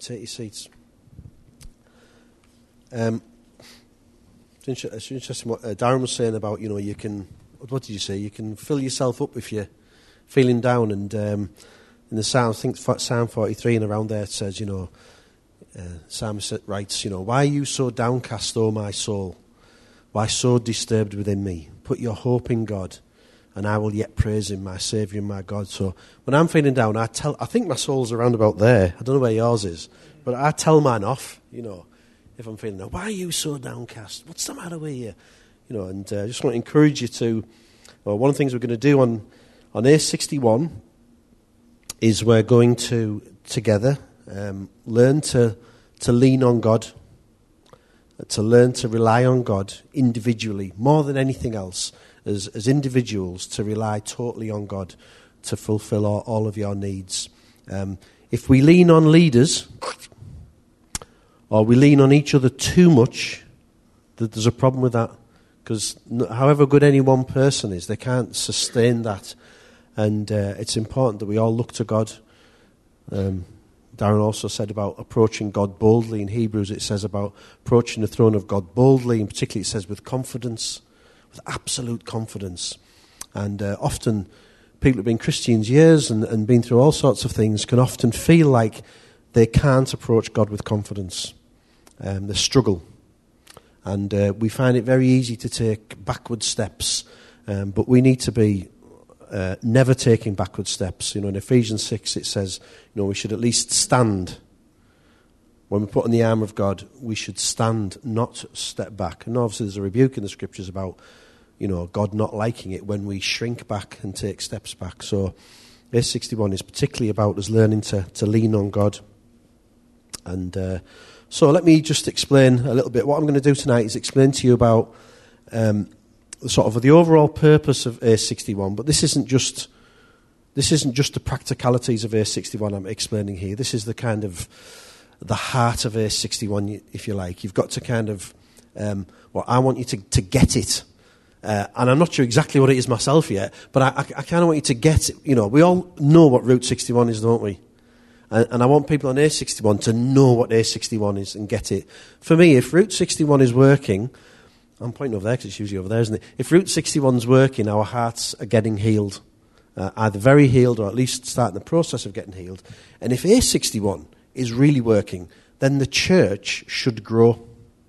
take your seats. It's interesting what Darren was saying about, you can, what did you say? You can fill yourself up if you're feeling down. And in the Psalm, I think Psalm 43 and around there it says, Psalmist writes, why are you so downcast, O my soul? Why so disturbed within me? Put your hope in God, and I will yet praise him, my Saviour and my God. So when I'm feeling down, I think my soul's around about there. I don't know where yours is, but I tell mine off, if I'm feeling down. Why are you so downcast? What's the matter with you? And I just want to encourage you to, one of the things we're going to do on A61 is we're going to, together, learn to lean on God, to learn to rely on God individually, more than anything else, as individuals, to rely totally on God to fulfill all of your needs. If we lean on leaders, or we lean on each other too much, there's a problem with that. Because however good any one person is, they can't sustain that. And it's important that we all look to God. Darren also said about approaching God boldly. In Hebrews it says about approaching the throne of God boldly, and particularly it says with confidence, with absolute confidence. And often people who've been Christians years and been through all sorts of things can often feel like they can't approach God with confidence. They struggle. And we find it very easy to take backward steps, but we need to be never taking backward steps. In Ephesians 6 it says, we should at least stand. When we put on the armour of God, we should stand, not step back. And obviously there's a rebuke in the scriptures about, God not liking it when we shrink back and take steps back. So verse 61 is particularly about us learning to lean on God. And so let me just explain a little bit. What I'm going to do tonight is explain to you about sort of the overall purpose of A61, but this isn't just the practicalities of A61 I'm explaining here. This is the kind of the heart of A61, if you like. You've got to kind of, I want you to get it. And I'm not sure exactly what it is myself yet, but I kind of want you to get it. We all know what Route 61 is, don't we? And I want people on A61 to know what A61 is and get it. For me, if Route 61 is working, I'm pointing over there because it's usually over there, isn't it? If Route 61's working, our hearts are getting healed. Either very healed or at least starting the process of getting healed. And if A61 is really working, then the church should grow.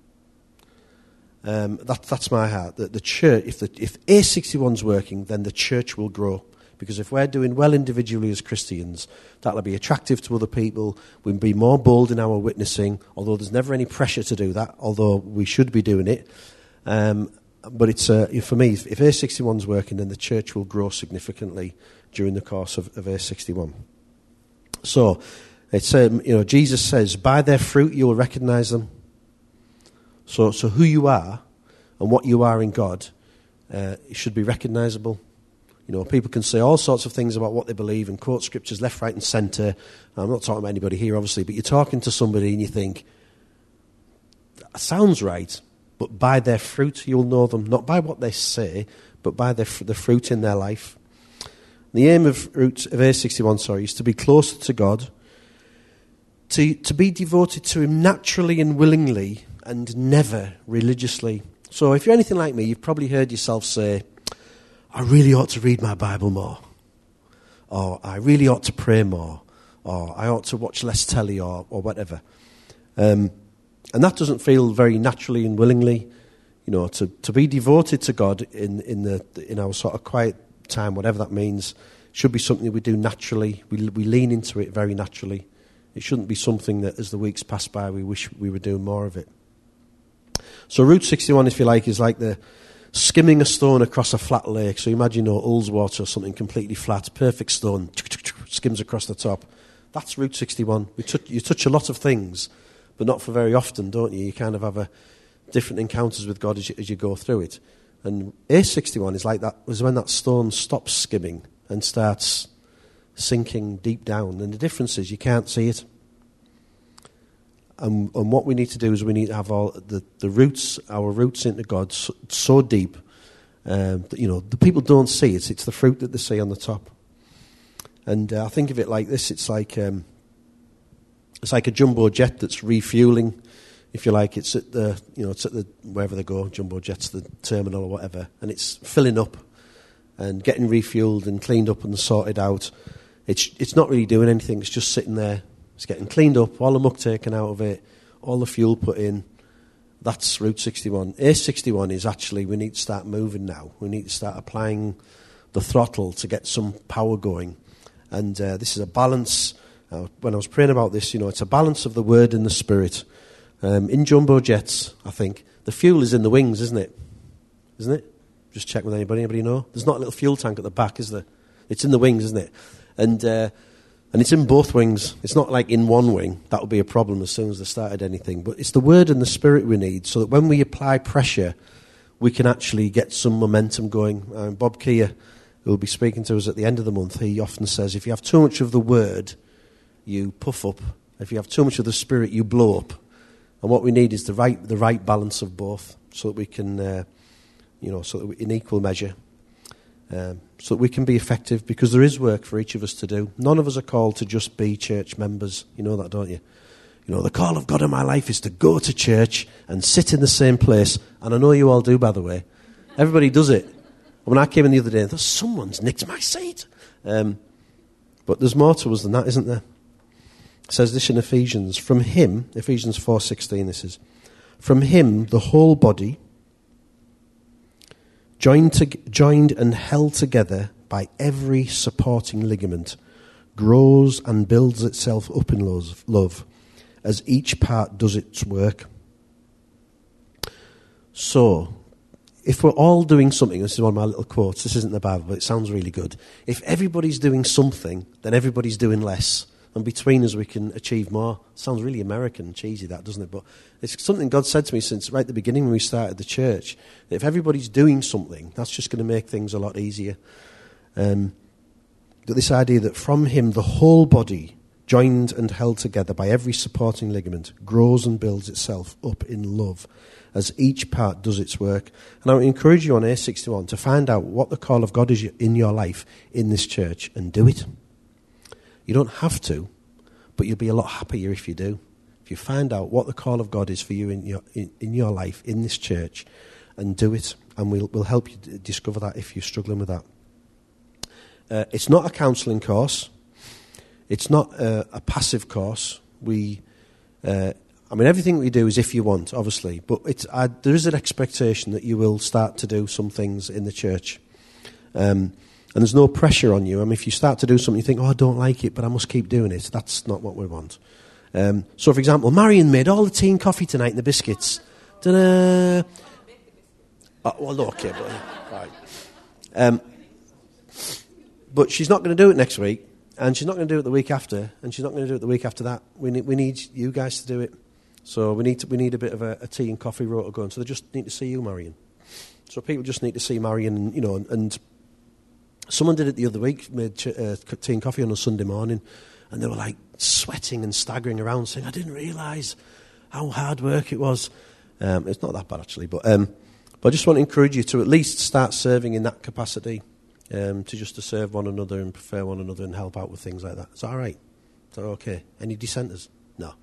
That's my heart. The church, if A61's working, then the church will grow. Because if we're doing well individually as Christians, that'll be attractive to other people. We'll be more bold in our witnessing, although there's never any pressure to do that, although we should be doing it. But it's for me, if A61's working, then the church will grow significantly during the course of A61. So, it's Jesus says, by their fruit you will recognize them. So who you are and what you are in God, it should be recognizable. People can say all sorts of things about what they believe and quote scriptures left, right, and centre. I'm not talking about anybody here, obviously, but you're talking to somebody and you think, that sounds right, but by their fruit you'll know them. Not by what they say, but by the fruit in their life. The aim of A61, is to be closer to God, to be devoted to him naturally and willingly and never religiously. So if you're anything like me, you've probably heard yourself say, I really ought to read my Bible more, or I really ought to pray more, or I ought to watch less telly, or whatever. And that doesn't feel very naturally and willingly, to be devoted to God in our sort of quiet time, whatever that means, should be something we do naturally. We lean into it very naturally. It shouldn't be something that, as the weeks pass by, we wish we were doing more of it. So Route 61, if you like, is like the skimming a stone across a flat lake. So imagine Ullswater or something completely flat, perfect stone, skims across the top. That's Route 61. You touch a lot of things, but not for very often, don't you? You kind of have different encounters with God as you go through it. And A61 is like that, is when that stone stops skimming and starts sinking deep down. And the difference is you can't see it. And what we need to do is we need to have all the roots, our roots into God so deep that, the people don't see it. It's the fruit that they see on the top. And I think of it like this. It's like It's like a jumbo jet that's refueling, if you like. It's at the, wherever they go, jumbo jet's the terminal or whatever, and it's filling up and getting refueled and cleaned up and sorted out. It's not really doing anything. It's just sitting there. It's getting cleaned up, all the muck taken out of it, all the fuel put in. That's Route 61. A61 is actually, we need to start moving now. We need to start applying the throttle to get some power going. And this is a balance. When I was praying about this, it's a balance of the Word and the Spirit. In jumbo jets, I think, the fuel is in the wings, isn't it? Isn't it? Just check with anybody. Anybody know? There's not a little fuel tank at the back, is there? It's in the wings, isn't it? And it's in both wings. It's not like in one wing. That would be a problem as soon as they started anything. But it's the Word and the Spirit we need, so that when we apply pressure, we can actually get some momentum going. Bob Keir, who will be speaking to us at the end of the month, he often says, if you have too much of the Word, you puff up. If you have too much of the Spirit, you blow up. And what we need is the right balance of both, so that we can, so that we, in equal measure, so that we can be effective, because there is work for each of us to do. None of us are called to just be church members. You know that, don't you? The call of God in my life is to go to church and sit in the same place. And I know you all do, by the way. Everybody does it. When I came in the other day, I thought, someone's nicked my seat. But there's more to us than that, isn't there? It says this in Ephesians. From him, Ephesians 4:16, this is, from him, the whole body, joined and held together by every supporting ligament, grows and builds itself up in love, as each part does its work. So, if we're all doing something, this is one of my little quotes, this isn't the Bible, but it sounds really good. If everybody's doing something, then everybody's doing less. And between us we can achieve more. Sounds really American and cheesy, that, doesn't it? But it's something God said to me since right at the beginning when we started the church. That if everybody's doing something, that's just going to make things a lot easier. But this idea that from him the whole body, joined and held together by every supporting ligament, grows and builds itself up in love, as each part does its work. And I would encourage you on A61 to find out what the call of God is in your life in this church and do it. You don't have to, but you'll be a lot happier if you do. If you find out what the call of God is for you in your life, in this church, and do it. And we'll help you discover that if you're struggling with that. It's not a counselling course. It's not a passive course. Everything we do is if you want, obviously. But there is an expectation that you will start to do some things in the church. And there's no pressure on you. If you start to do something, you think, I don't like it, but I must keep doing it. That's not what we want. So, for example, Marion made all the tea and coffee tonight and the biscuits. Ta-da! Okay, but right. But she's not going to do it next week, and she's not going to do it the week after, and she's not going to do it the week after that. We need you guys to do it. So we need a bit of a tea and coffee rota going. So they just need to see you, Marion. So people just need to see Marion, and someone did it the other week, made tea and coffee on a Sunday morning, and they were like sweating and staggering around saying, I didn't realise how hard work it was. It's not that bad actually, but I just want to encourage you to at least start serving in that capacity, to serve one another and prefer one another and help out with things like that. Is that all right? Is that okay? Any dissenters? No.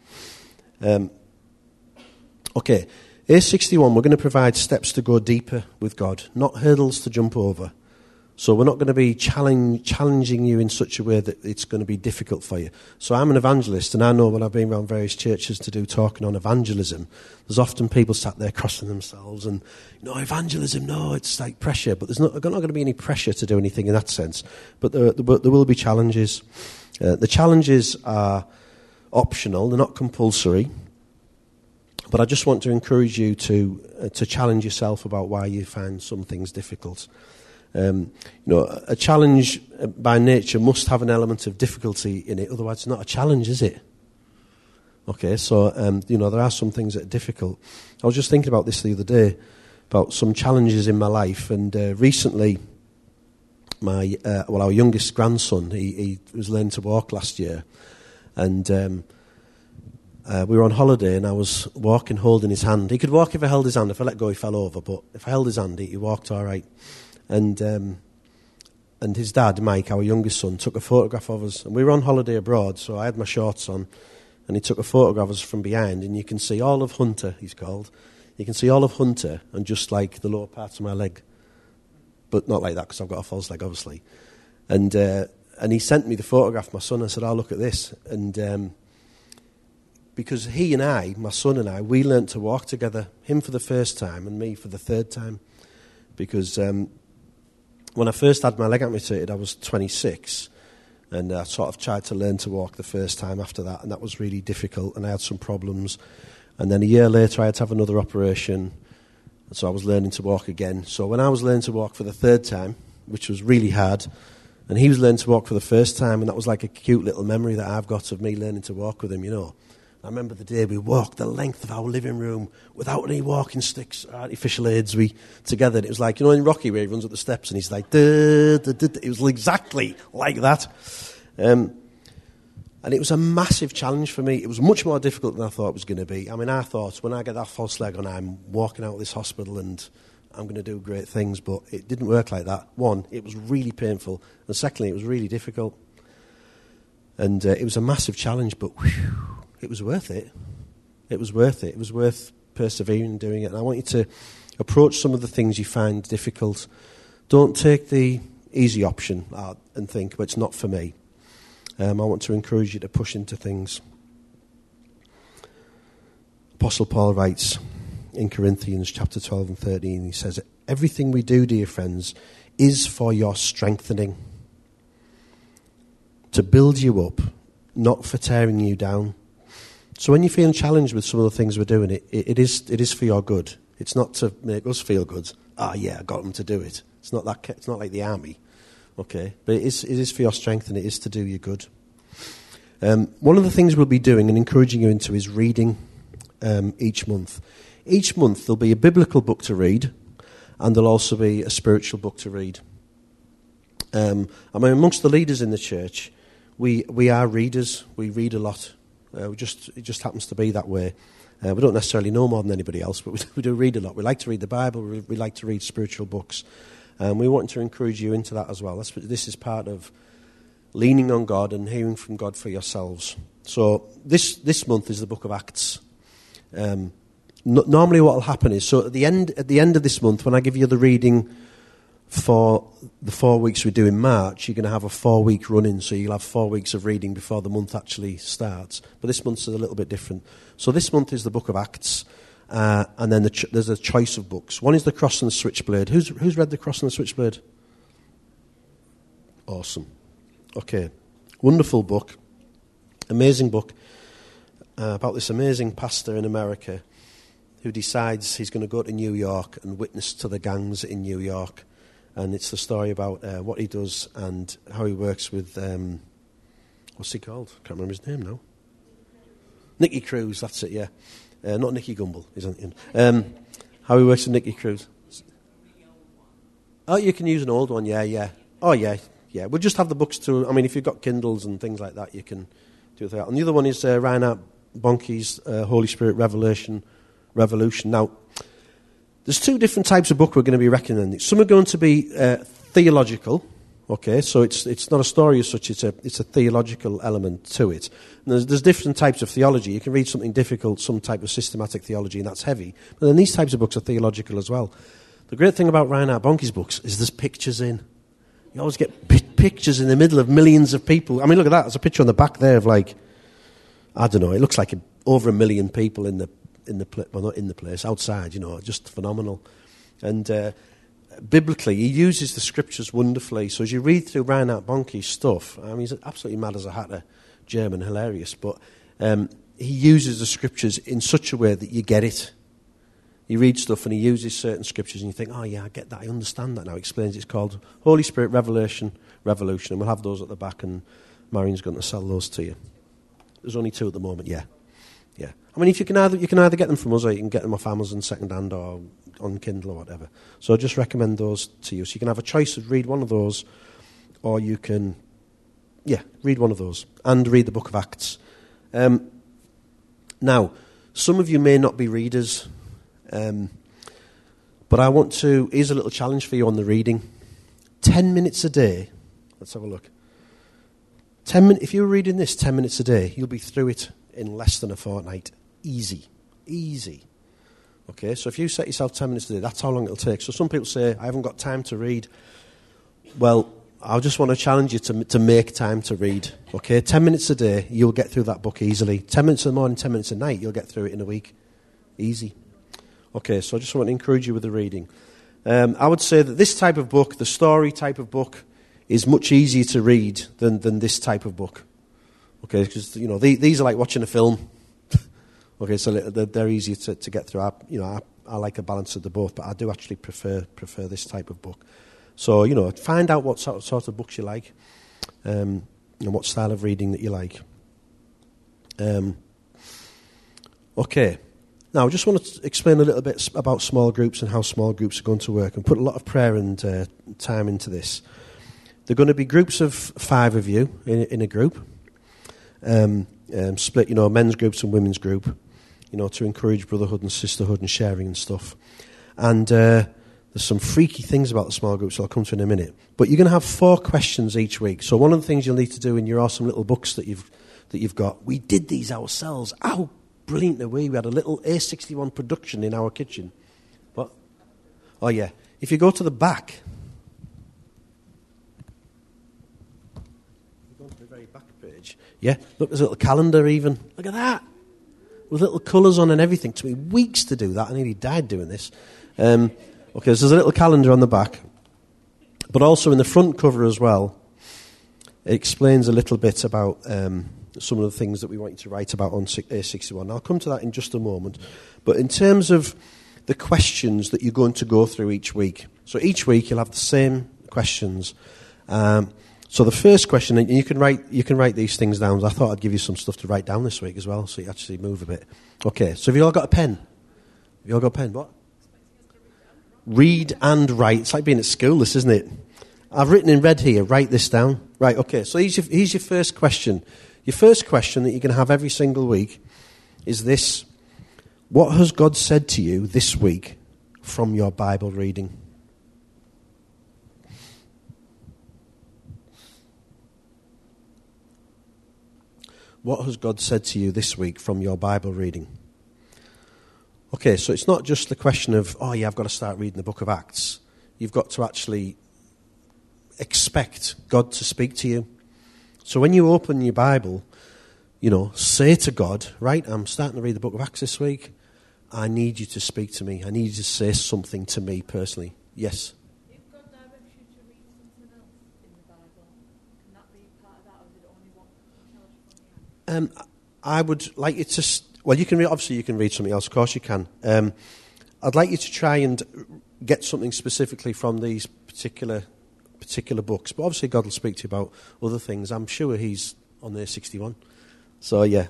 Okay, A61, we're going to provide steps to go deeper with God, not hurdles to jump over. So we're not going to be challenging you in such a way that it's going to be difficult for you. So I'm an evangelist, and I know when I've been around various churches to do talking on evangelism, there's often people sat there crossing themselves and, evangelism, no, it's like pressure. But there's not going to be any pressure to do anything in that sense. But there will be challenges. The challenges are optional, they're not compulsory. But I just want to encourage you to challenge yourself about why you find some things difficult. A challenge by nature must have an element of difficulty in it, otherwise it's not a challenge, is it? Okay, so, there are some things that are difficult. I was just thinking about this the other day, about some challenges in my life, and recently, our youngest grandson, he was learning to walk last year, and we were on holiday, and I was walking holding his hand. He could walk if I held his hand. If I let go, he fell over, but if I held his hand, he walked all right. And his dad, Mike, our youngest son, took a photograph of us. And we were on holiday abroad, so I had my shorts on. and he took a photograph of us from behind, and you can see all of Hunter, he's called. You can see all of Hunter and just like the lower part of my leg. But not like that, because I've got a false leg, obviously. And he sent me the photograph, my son, and said, look at this. And because he and I, my son and I, we learnt to walk together, him for the first time and me for the third time. Because when I first had my leg amputated, I was 26, and I sort of tried to learn to walk the first time after that, and that was really difficult, and I had some problems. And then a year later, I had to have another operation, and so I was learning to walk again. So when I was learning to walk for the third time, which was really hard, and he was learning to walk for the first time, and that was like a cute little memory that I've got of me learning to walk with him, you know. I remember the day we walked the length of our living room without any walking sticks, artificial aids, we together. And it was like, you know, in Rocky where he runs up the steps and he's like, duh, duh, duh, duh. It was exactly like that. And it was a massive challenge for me. It was much more difficult than I thought it was going to be. I mean, I thought when I get that false leg on, I'm walking out of this hospital and I'm going to do great things, but it didn't work like that. One, it was really painful, and secondly, it was really difficult. And it was a massive challenge, but whew, it was worth it. It was worth it. It was worth persevering and doing it. And I want you to approach some of the things you find difficult. Don't take the easy option and think, well, it's not for me. I want to encourage you to push into things. Apostle Paul writes in Corinthians chapter 12 and 13, he says, everything we do, dear friends, is for your strengthening, to build you up, not for tearing you down. So when you're feeling challenged with some of the things we're doing, it is for your good. It's not to make us feel good. Yeah, I got them to do it. It's not that. It's not like the army, okay? But it is for your strength, and it is to do you good. One of the things we'll be doing and encouraging you into is reading each month. Each month there'll be a biblical book to read, and there'll also be a spiritual book to read. I mean, amongst the leaders in the church, we are readers. We read a lot. It just happens to be that way. We don't necessarily know more than anybody else, but we do read a lot. We like to read the Bible. We like to read spiritual books. We want to encourage you into that as well. This is part of leaning on God and hearing from God for yourselves. So this month is the book of Acts. Normally what will happen is, so at the end of this month, when I give you the reading for the 4 weeks we do in March, you're going to have a 4-week run-in, so you'll have 4 weeks of reading before the month actually starts. But this month's a little bit different. So this month is the book of Acts, and then there's a choice of books. One is The Cross and the Switchblade. Who's read The Cross and the Switchblade? Awesome. Okay. Wonderful book. Amazing book about this amazing pastor in America who decides he's going to go to New York and witness to the gangs in New York. And it's the story about what he does and how he works with, what's he called? I can't remember his name now. Nicky Cruz, that's it, yeah. Not Nicky Gumbel, isn't it? How he works with Nicky Cruz. Oh, you can use an old one, yeah. Oh, yeah. We'll just have the books too. I mean, if you've got Kindles and things like that, you can do that. And the other one is Reinhard Bonnke's Holy Spirit Revolution. Now, there's two different types of book we're going to be recommending. Some are going to be theological, okay, so it's not a story as such, it's a theological element to it. And there's different types of theology. You can read something difficult, some type of systematic theology, and that's heavy. But then these types of books are theological as well. The great thing about Reinhard Bonnke's books is there's pictures in. You always get pictures in the middle of millions of people. I mean, look at that. There's a picture on the back there of like, I don't know, it looks like over 1 million people in the not in the place, outside, you know, just phenomenal. And biblically, he uses the scriptures wonderfully. So as you read through Reinhard Bonnke's stuff, I mean, he's absolutely mad as a hatter, German, hilarious, but he uses the scriptures in such a way that you get it. You read stuff and he uses certain scriptures and you think, oh yeah, I get that, I understand that now. He explains it's called Holy Spirit Revolution, and we'll have those at the back, and Marion's going to sell those to you. There's only 2 at the moment, yeah. I mean, if you can either get them from us, or you can get them off Amazon second hand or on Kindle or whatever. So I just recommend those to you. So you can have a choice of read one of those, or you can, read one of those and read the book of Acts. Now, some of you may not be readers, but here's a little challenge for you on the reading. 10 minutes a day. Let's have a look. If you're reading this 10 minutes a day, you'll be through it in less than a fortnight. Easy. Okay, so if you set yourself 10 minutes a day, that's how long it'll take. So some people say, I haven't got time to read. Well, I just want to challenge you to make time to read. Okay, 10 minutes a day, you'll get through that book easily. 10 minutes in the morning, 10 minutes at night, you'll get through it in a week. Easy. Okay, so I just want to encourage you with the reading. I would say that this type of book, the story type of book, is much easier to read than this type of book. Okay, because these are like watching a film. Okay, so they're easier to get through. I like a balance of the both, but I do actually prefer this type of book. So find out what sort of books you like, and what style of reading that you like. Okay. Now, I just want to explain a little bit about small groups and how small groups are going to work, and put a lot of prayer and time into this. They're going to be groups of 5 of you in a group, split, men's groups and women's group, to encourage brotherhood and sisterhood and sharing and stuff. And there's some freaky things about the small groups I'll come to in a minute. But you're going to have 4 questions each week. So one of the things you'll need to do in your awesome little books that you've got, we did these ourselves. How brilliant are we? We had a little A61 production in our kitchen. What? Oh, yeah. If you go to the back, you go to the very back page. Yeah, look, there's a little calendar even. Look at that. With little colours on and everything. It took me weeks to do that. I nearly died doing this. Okay, so there's a little calendar on the back. But also in the front cover as well, it explains a little bit about some of the things that we want you to write about on A61. I'll come to that in just a moment. But in terms of the questions that you're going to go through each week, so each week you'll have the same questions. So the first question, and you can write these things down. I thought I'd give you some stuff to write down this week as well, so you actually move a bit. Okay, so have you all got a pen? Have you all got a pen? What? Read and write. It's like being at school, this, isn't it? I've written in red here. Write this down. Right, okay, so here's your first question. Your first question that you're going to have every single week is this: what has God said to you this week from your Bible reading? What has God said to you this week from your Bible reading? Okay, so it's not just the question of, I've got to start reading the book of Acts. You've got to actually expect God to speak to you. So when you open your Bible, say to God, right, I'm starting to read the book of Acts this week. I need you to speak to me. I need you to say something to me personally. Yes? If God directs you to read something else in the Bible, can that be part of that, or is it only what He tells you from the Acts? I would like you to... Well, you can read something else. Of course you can. I'd like you to try and get something specifically from these particular books. But obviously God will speak to you about other things. I'm sure He's on there 61. So, yeah.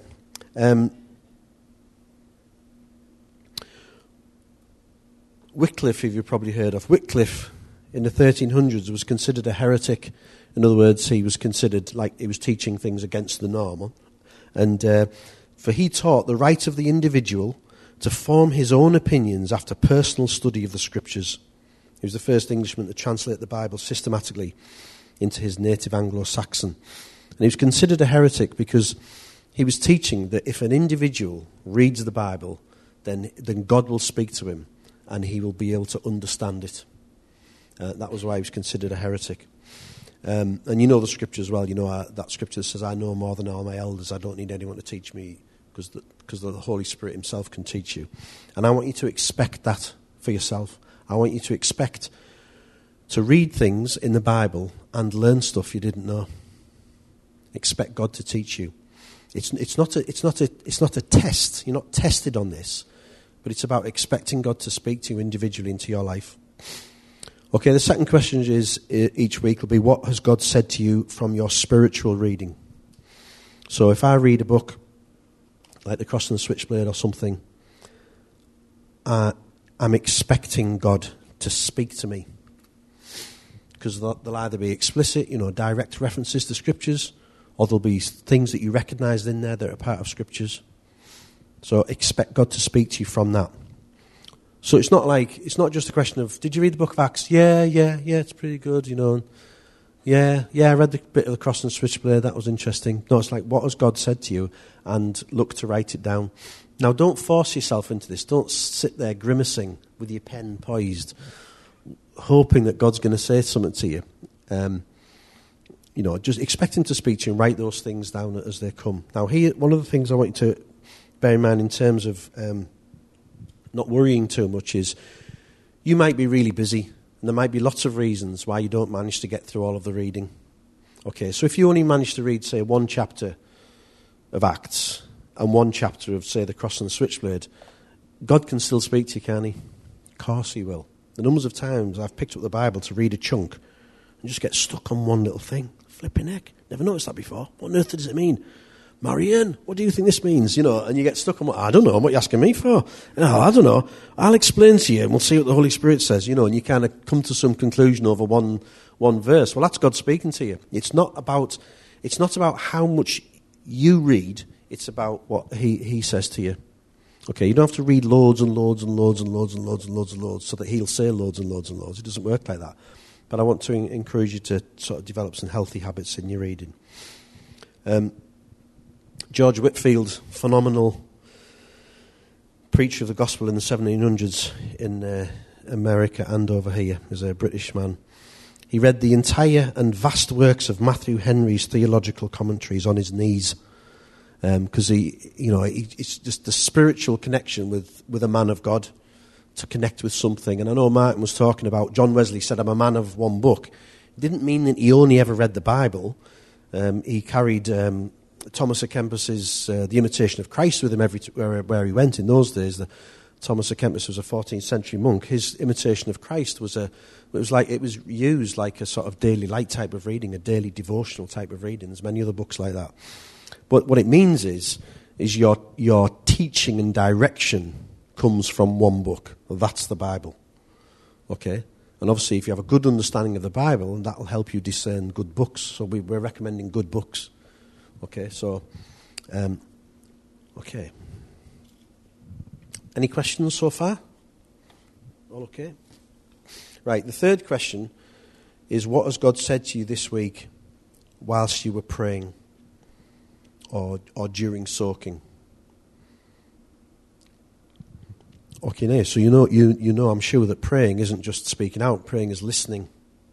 Wycliffe, you've probably heard of. Wycliffe, in the 1300s, was considered a heretic. In other words, he was considered like he was teaching things against the norm. And for he taught the right of the individual to form his own opinions after personal study of the Scriptures. He was the first Englishman to translate the Bible systematically into his native Anglo-Saxon. And he was considered a heretic because he was teaching that if an individual reads the Bible, then God will speak to him and he will be able to understand it. That was why he was considered a heretic. And you know the Scripture as well. You know that Scripture says, I know more than all my elders. I don't need anyone to teach me because the Holy Spirit Himself can teach you. And I want you to expect that for yourself. I want you to expect to read things in the Bible and learn stuff you didn't know. Expect God to teach you. It's not a test. You're not tested on this, but it's about expecting God to speak to you individually into your life. Okay, the second question is each week will be, what has God said to you from your spiritual reading? So if I read a book like The Cross and the Switchblade or something, I'm expecting God to speak to me. Because there'll either be explicit, direct references to Scriptures, or there'll be things that you recognise in there that are part of Scriptures. So expect God to speak to you from that. So it's not just a question of, did you read the book of Acts? Yeah, it's pretty good, Yeah, I read the bit of the cross and switchblade. That was interesting. No, it's like, what has God said to you? And look to write it down. Now, don't force yourself into this. Don't sit there grimacing with your pen poised, hoping that God's going to say something to you. Just expect him to speak to you and write those things down as they come. Now, here, one of the things I want you to bear in mind in terms of not worrying too much is you might be really busy, and there might be lots of reasons why you don't manage to get through all of the reading. Okay, so if you only manage to read, say, one chapter of Acts and one chapter of, say, the cross and the switchblade, God can still speak to you, can't he? Of course he will. The numbers of times I've picked up the Bible to read a chunk and just get stuck on one little thing. Flipping heck. Never noticed that before. What on earth does it mean? Marianne, what do you think this means? And you get stuck on what, I don't know, what are you asking me for? No, I don't know. I'll explain to you and we'll see what the Holy Spirit says, and you kind of come to some conclusion over one verse. Well, that's God speaking to you. It's not about how much you read, it's about what he says to you. Okay, you don't have to read loads and loads and loads and loads and loads and loads and loads so that he'll say loads and loads and loads. It doesn't work like that. But I want to encourage you to sort of develop some healthy habits in your reading. George Whitefield, phenomenal preacher of the gospel in the 1700s in America and over here, is a British man. He read the entire and vast works of Matthew Henry's theological commentaries on his knees. Because it's just the spiritual connection with a man of God to connect with something. And I know Martin was talking about, John Wesley said, I'm a man of one book. It didn't mean that he only ever read the Bible. He carried Thomas à Kempis's The Imitation of Christ with him where he went in those days. Thomas à Kempis was a 14th century monk. His Imitation of Christ was used like a sort of daily light type of reading, a daily devotional type of reading. There's many other books like that. But what it means is your teaching and direction comes from one book. Well, that's the Bible. Okay? And obviously, if you have a good understanding of the Bible, that will help you discern good books. So we're recommending good books. Okay, so... okay. Any questions so far? All okay? Right, the third question is, what has God said to you this week whilst you were praying? Or during soaking. Okay, now, so you know, I'm sure that praying isn't just speaking out. Praying is listening.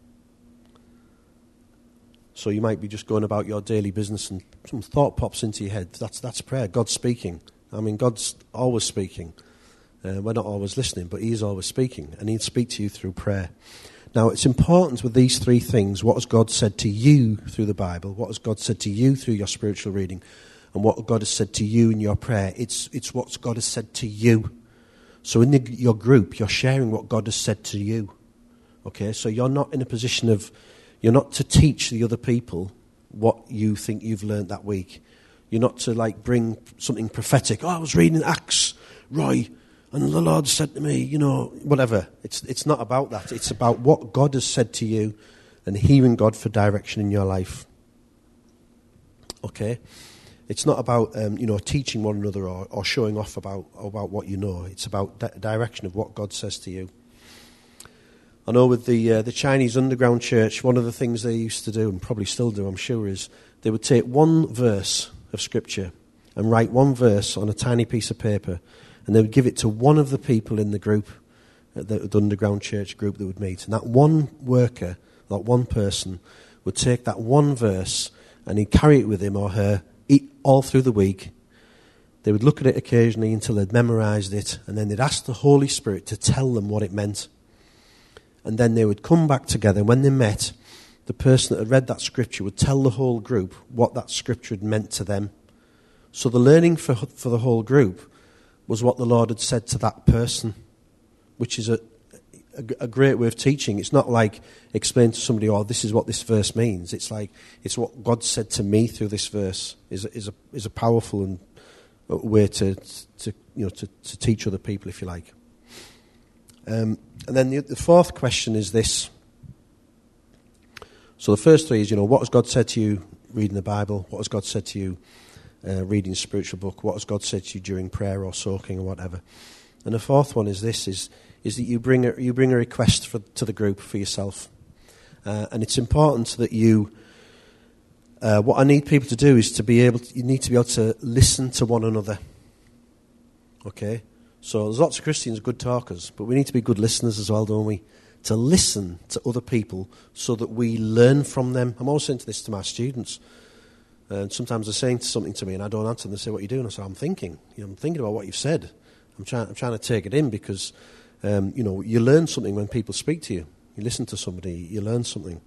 So you might be just going about your daily business and some thought pops into your head. That's prayer. God's speaking. I mean, God's always speaking. We're not always listening, but He is always speaking, and He'll speak to you through prayer. Now, it's important with these three things: what has God said to you through the Bible, what has God said to you through your spiritual reading, and what God has said to you in your prayer. It's what God has said to you. So in your group, you're sharing what God has said to you. Okay, so you're not in a position of, you're not to teach the other people what you think you've learned that week. You're not to bring something prophetic. I was reading Acts, Roy, and the Lord said to me, whatever. It's not about that. It's about what God has said to you and hearing God for direction in your life. Okay? It's not about, teaching one another or showing off about what you know. It's about direction of what God says to you. I know with the Chinese underground church, one of the things they used to do, and probably still do, I'm sure, is they would take one verse of Scripture and write one verse on a tiny piece of paper, and they would give it to one of the people in the group, the underground church group that would meet. And that one worker, that one person, would take that one verse and he'd carry it with him or her all through the week. They would look at it occasionally until they'd memorised it, and then they'd ask the Holy Spirit to tell them what it meant. And then they would come back together. When they met, the person that had read that Scripture would tell the whole group what that Scripture had meant to them. So the learning for the whole group was what the Lord had said to that person, which is a great way of teaching. It's not like explain to somebody, this is what this verse means. It's like, it's what God said to me through this verse is a powerful and way to teach other people, if you like. And then the fourth question is this. So the first three is, what has God said to you reading the Bible? What has God said to you reading a spiritual book? What has God said to you during prayer or soaking or whatever? And the fourth one is this, is that you bring a request to the group for yourself. And it's important that you... what I need people to do is you need to be able to listen to one another. Okay? So there's lots of Christians, good talkers, but we need to be good listeners as well, don't we? To listen to other people so that we learn from them. I'm always saying this to my students. And sometimes they're saying something to me and I don't answer them. They say, what are you doing? I say, I'm thinking. I'm thinking about what you've said. I'm trying to take it in because, you learn something when people speak to you. You listen to somebody, you learn something.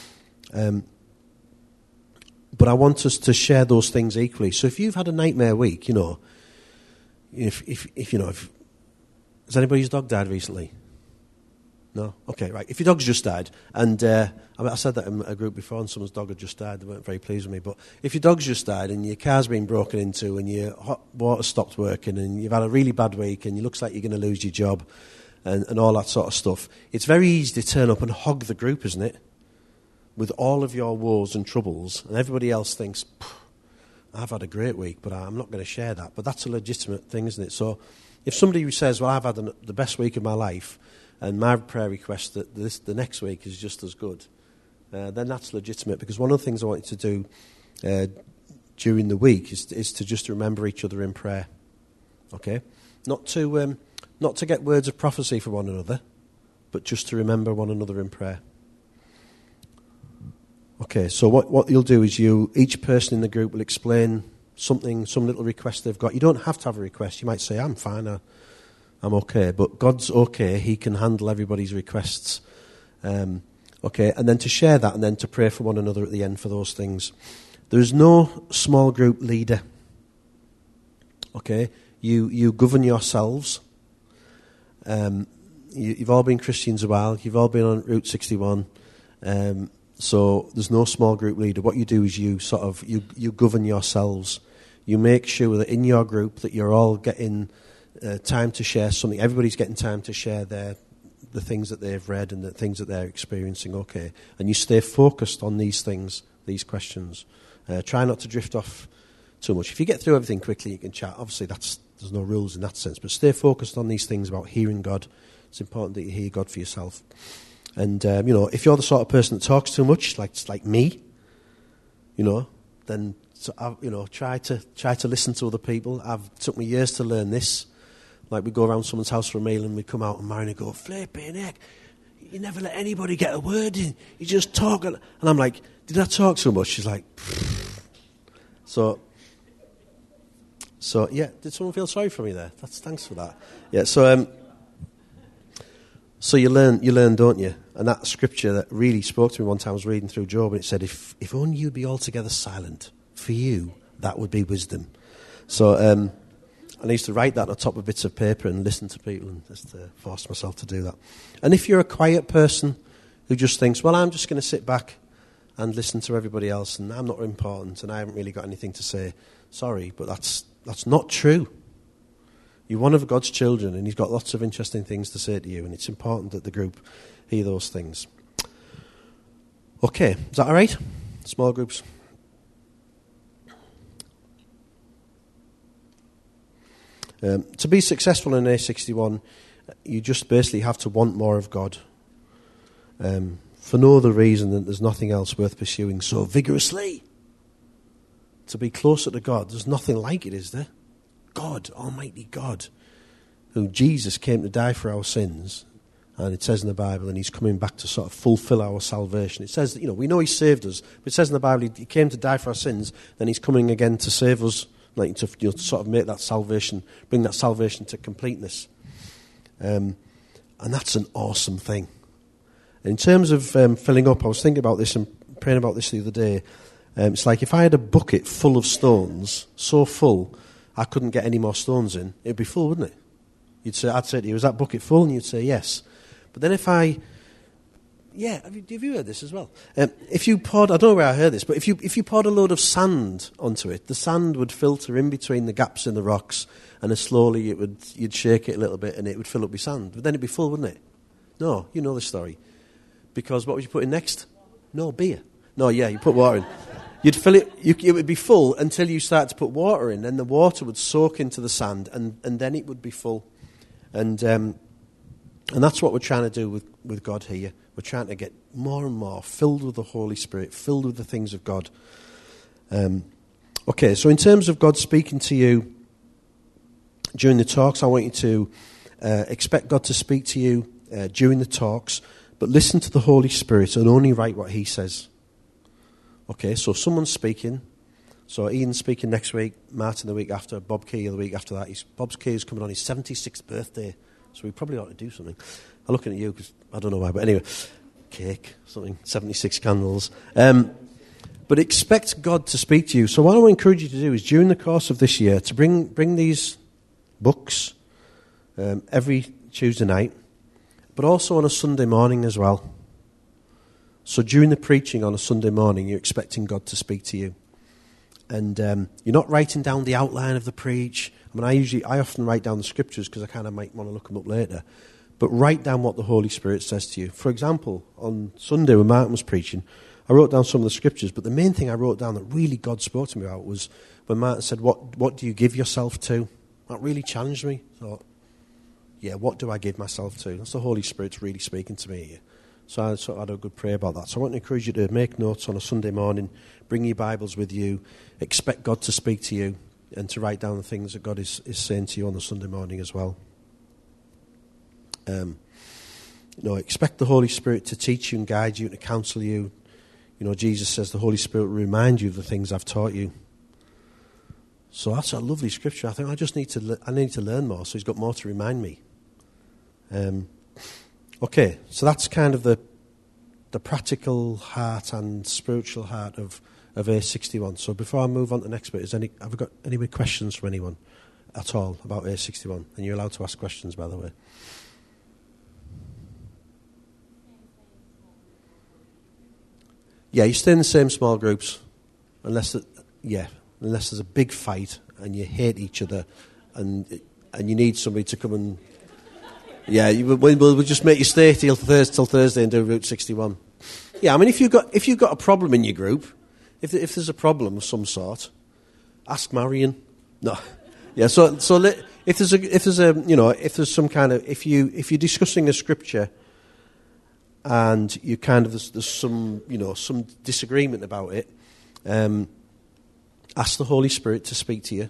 But I want us to share those things equally. So if you've had a nightmare week, if has anybody's dog died recently? No? Okay, right. If your dog's just died, and I said that in a group before, and someone's dog had just died, they weren't very pleased with me, but if your dog's just died and your car's been broken into and your hot water stopped working and you've had a really bad week and it looks like you're going to lose your job and all that sort of stuff, it's very easy to turn up and hog the group, isn't it? With all of your woes and troubles, and everybody else thinks, I've had a great week, but I'm not going to share that. But that's a legitimate thing, isn't it? So if somebody says, well, I've had the best week of my life, and my prayer request that the next week is just as good, then that's legitimate. Because one of the things I want you to do during the week is to just remember each other in prayer. Okay? Not to get words of prophecy for one another, but just to remember one another in prayer. Okay, so what you'll do is each person in the group will explain something, some little request they've got. You don't have to have a request. You might say, I'm fine, I'm okay. But God's okay. He can handle everybody's requests. Okay, and then to share that and then to pray for one another at the end for those things. There's no small group leader. Okay, you govern yourselves. You've all been Christians a while. You've all been on Route 61. So there's no small group leader. What you do is you govern yourselves. You make sure that in your group that you're all getting time to share something. Everybody's getting time to share the things that they've read and the things that they're experiencing. Okay, and you stay focused on these things, these questions. Try not to drift off too much. If you get through everything quickly, you can chat. Obviously, there's no rules in that sense, but stay focused on these things about hearing God. It's important that you hear God for yourself. And, if you're the sort of person that talks too much, like me, then, try to listen to other people. It took me years to learn this. Like, we go around someone's house for a meal and we come out and Marion go, flipping heck, you never let anybody get a word in. You just talk. And I'm like, did I talk so much? She's like, pfft. So, yeah, did someone feel sorry for me there? Thanks for that. Yeah, so you learn, don't you? And that scripture that really spoke to me one time, I was reading through Job, and it said, if only you'd be altogether silent, for you, that would be wisdom. So I used to write that on top of bits of paper and listen to people and just force myself to do that. And if you're a quiet person who just thinks, well, I'm just going to sit back and listen to everybody else, and I'm not important, and I haven't really got anything to say, sorry, but that's not true. You're one of God's children, and he's got lots of interesting things to say to you, and it's important that the group hear those things. Okay, is that all right? Small groups. To be successful in A61, you just basically have to want more of God. For no other reason than there's nothing else worth pursuing so vigorously. To be closer to God, there's nothing like it, is there? God, Almighty God, who Jesus came to die for our sins, and it says in the Bible, and he's coming back to sort of fulfill our salvation. It says that, we know he saved us, but it says in the Bible he came to die for our sins, then he's coming again to save us, like to sort of make that salvation, bring that salvation to completeness. And that's an awesome thing. In terms of filling up, I was thinking about this and praying about this the other day. It's like if I had a bucket full of stones, so full, I couldn't get any more stones in, it'd be full, wouldn't it? I'd say to you, is that bucket full? And you'd say, yes. But then have you heard this as well? If you poured, I don't know where I heard this, but if you poured a load of sand onto it, the sand would filter in between the gaps in the rocks, and then slowly you'd shake it a little bit and it would fill up with sand. But then it'd be full, wouldn't it? No, you know the story. Because what would you put in next? No, beer. No, yeah, you put water in. You'd fill it, it would be full until you start to put water in, then the water would soak into the sand, and then it would be full. And And that's what we're trying to do with God here. We're trying to get more and more filled with the Holy Spirit, filled with the things of God. Okay, so in terms of God speaking to you during the talks, I want you to expect God to speak to you during the talks, but listen to the Holy Spirit and only write what he says. Okay, so someone's speaking. So Ian's speaking next week, Martin the week after, Bob Key the week after that. Bob Key is coming on his 76th birthday, so we probably ought to do something. I'm looking at you because I don't know why, but anyway, cake, something, 76 candles. But expect God to speak to you. So what I want to encourage you to do is during the course of this year to bring these books every Tuesday night, but also on a Sunday morning as well. So during the preaching on a Sunday morning, you're expecting God to speak to you. And you're not writing down the outline of the preach. I mean, I often write down the scriptures because I kind of might want to look them up later. But write down what the Holy Spirit says to you. For example, on Sunday when Martin was preaching, I wrote down some of the scriptures, but the main thing I wrote down that really God spoke to me about was when Martin said, what do you give yourself to? That really challenged me. I thought, yeah, what do I give myself to? That's the Holy Spirit's really speaking to me here. So I sort of had a good prayer about that. So I want to encourage you to make notes on a Sunday morning, bring your Bibles with you, expect God to speak to you, and to write down the things that God is saying to you on the Sunday morning as well. Expect the Holy Spirit to teach you and guide you and to counsel you. Jesus says the Holy Spirit will remind you of the things I've taught you. So that's a lovely scripture. I think I need to learn more, so he's got more to remind me. Okay, so that's kind of the practical heart and spiritual heart of A61. So before I move on to the next bit, have we got any questions from anyone at all about A61? And you're allowed to ask questions, by the way. Yeah, you stay in the same small groups, unless there's a big fight and you hate each other, and you need somebody to come and we'll just make you stay till Thursday and do Route 61. Yeah, I mean if you've got a problem in your group, if there's a problem of some sort, ask Marion. No, yeah. So if you're discussing a scripture, and you kind of there's some disagreement about it, ask the Holy Spirit to speak to you,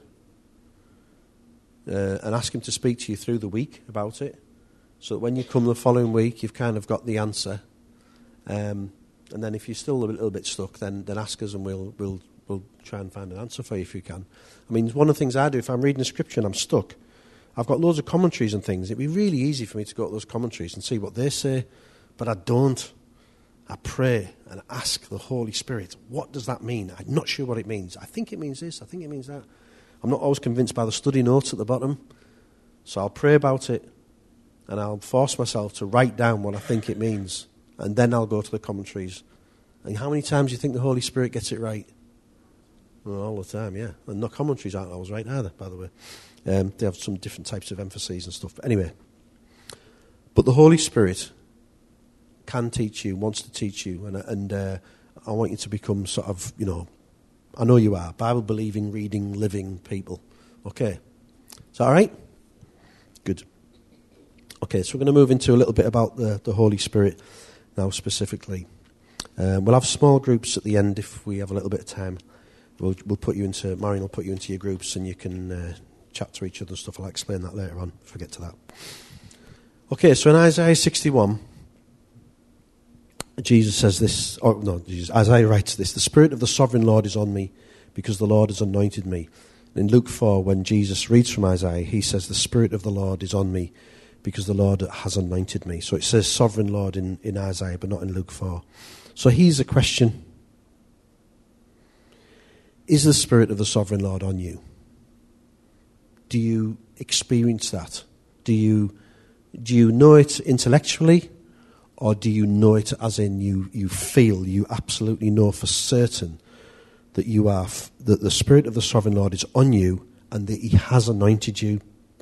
and ask him to speak to you through the week about it, so that when you come the following week, you've kind of got the answer. And then if you're still a little bit stuck, then ask us, and we'll try and find an answer for you if you can. I mean, one of the things I do if I'm reading a scripture and I'm stuck, I've got loads of commentaries and things. It'd be really easy for me to go to those commentaries and see what they say. But I don't. I pray and ask the Holy Spirit, what does that mean? I'm not sure what it means. I think it means this. I think it means that. I'm not always convinced by the study notes at the bottom. So I'll pray about it, and I'll force myself to write down what I think it means. And then I'll go to the commentaries. And how many times do you think the Holy Spirit gets it right? Well, all the time, yeah. And the commentaries aren't always right either, by the way. They have some different types of emphases and stuff. But anyway. But the Holy Spirit can teach you, wants to teach you, and I want you to become sort of, I know you are, Bible-believing, reading, living people. Okay. Is that all right? Good. Okay, so we're going to move into a little bit about the Holy Spirit now specifically. We'll have small groups at the end if we have a little bit of time. Marion will put you into your groups, and you can chat to each other and stuff. I'll explain that later on if I get to that. Okay, so in Isaiah 61... Jesus says this, Isaiah writes this, the Spirit of the Sovereign Lord is on me, because the Lord has anointed me. In Luke 4, when Jesus reads from Isaiah, he says, the Spirit of the Lord is on me, because the Lord has anointed me. So it says Sovereign Lord in Isaiah, but not in Luke 4. So here's a question. Is the Spirit of the Sovereign Lord on you? Do you experience that? Do you know it intellectually? Or do you know it as in you feel, you absolutely know for certain that that the Spirit of the Sovereign Lord is on you and that he has anointed you?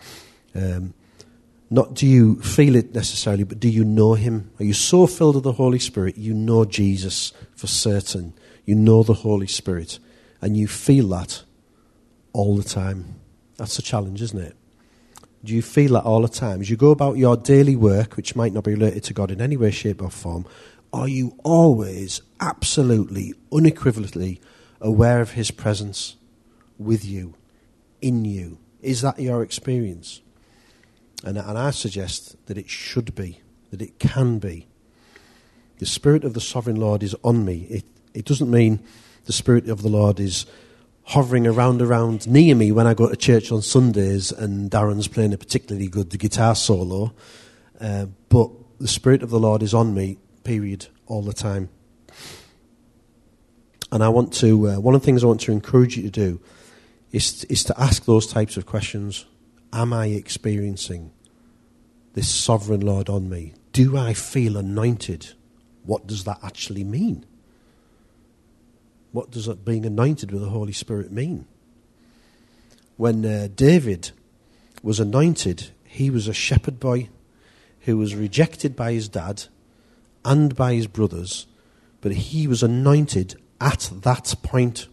Not do you feel it necessarily, but do you know him? Are you so filled with the Holy Spirit, you know Jesus for certain? You know the Holy Spirit, and you feel that all the time. That's a challenge, isn't it? Do you feel that all the time? As you go about your daily work, which might not be related to God in any way, shape or form, are you always absolutely, unequivocally aware of his presence with you, in you? Is that your experience? And I suggest that it should be, that it can be. The Spirit of the Sovereign Lord is on me. It doesn't mean the Spirit of the Lord is hovering around near me when I go to church on Sundays and Darren's playing a particularly good guitar solo. But the Spirit of the Lord is on me, period, all the time. And I want to, one of the things I want to encourage you to do is to ask those types of questions. Am I experiencing this Sovereign Lord on me? Do I feel anointed? What does that actually mean? What does being anointed with the Holy Spirit mean? When David was anointed, he was a shepherd boy who was rejected by his dad and by his brothers, but he was anointed at that point.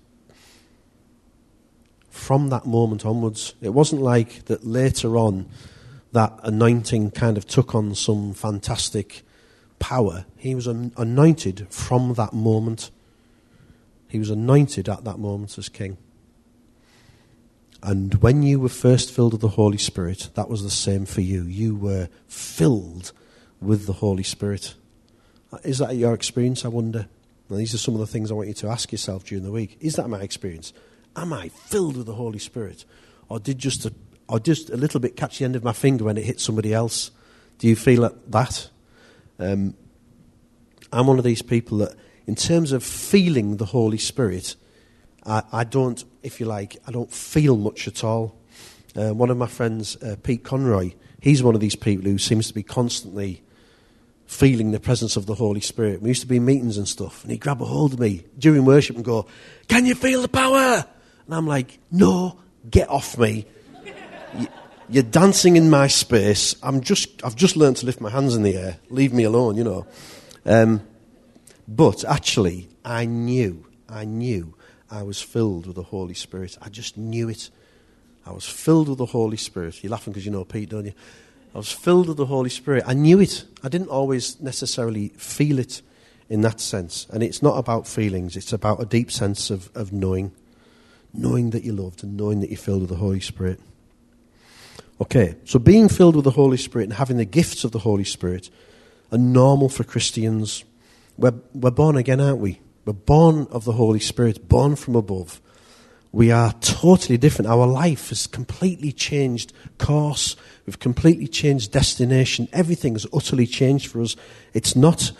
From that moment onwards, it wasn't like that later on that anointing kind of took on some fantastic power. He was anointed from that moment. He was anointed at that moment as king. And when you were first filled with the Holy Spirit, that was the same for you. You were filled with the Holy Spirit. Is that your experience, I wonder? Now, these are some of the things I want you to ask yourself during the week. Is that my experience? Am I filled with the Holy Spirit? Or did just a little bit catch the end of my finger when it hit somebody else? Do you feel like that? I'm one of these people that, in terms of feeling the Holy Spirit, I don't, if you like, I don't feel much at all. One of my friends, Pete Conroy, he's one of these people who seems to be constantly feeling the presence of the Holy Spirit. We used to be in meetings and stuff, and he'd grab a hold of me during worship and go, "Can you feel the power?" And I'm like, "No, get off me. You're dancing in my space. I've just learned to lift my hands in the air. Leave me alone, you know." But actually, I knew I was filled with the Holy Spirit. I just knew it. I was filled with the Holy Spirit. You're laughing because you know Pete, don't you? I was filled with the Holy Spirit. I knew it. I didn't always necessarily feel it in that sense. And it's not about feelings. It's about a deep sense of knowing. Knowing that you're loved and knowing that you're filled with the Holy Spirit. Okay, so being filled with the Holy Spirit and having the gifts of the Holy Spirit are normal for Christians. We're born again, aren't we? We're born of the Holy Spirit, born from above. We are totally different. Our life has completely changed course. We've completely changed destination. Everything has utterly changed for us. It's not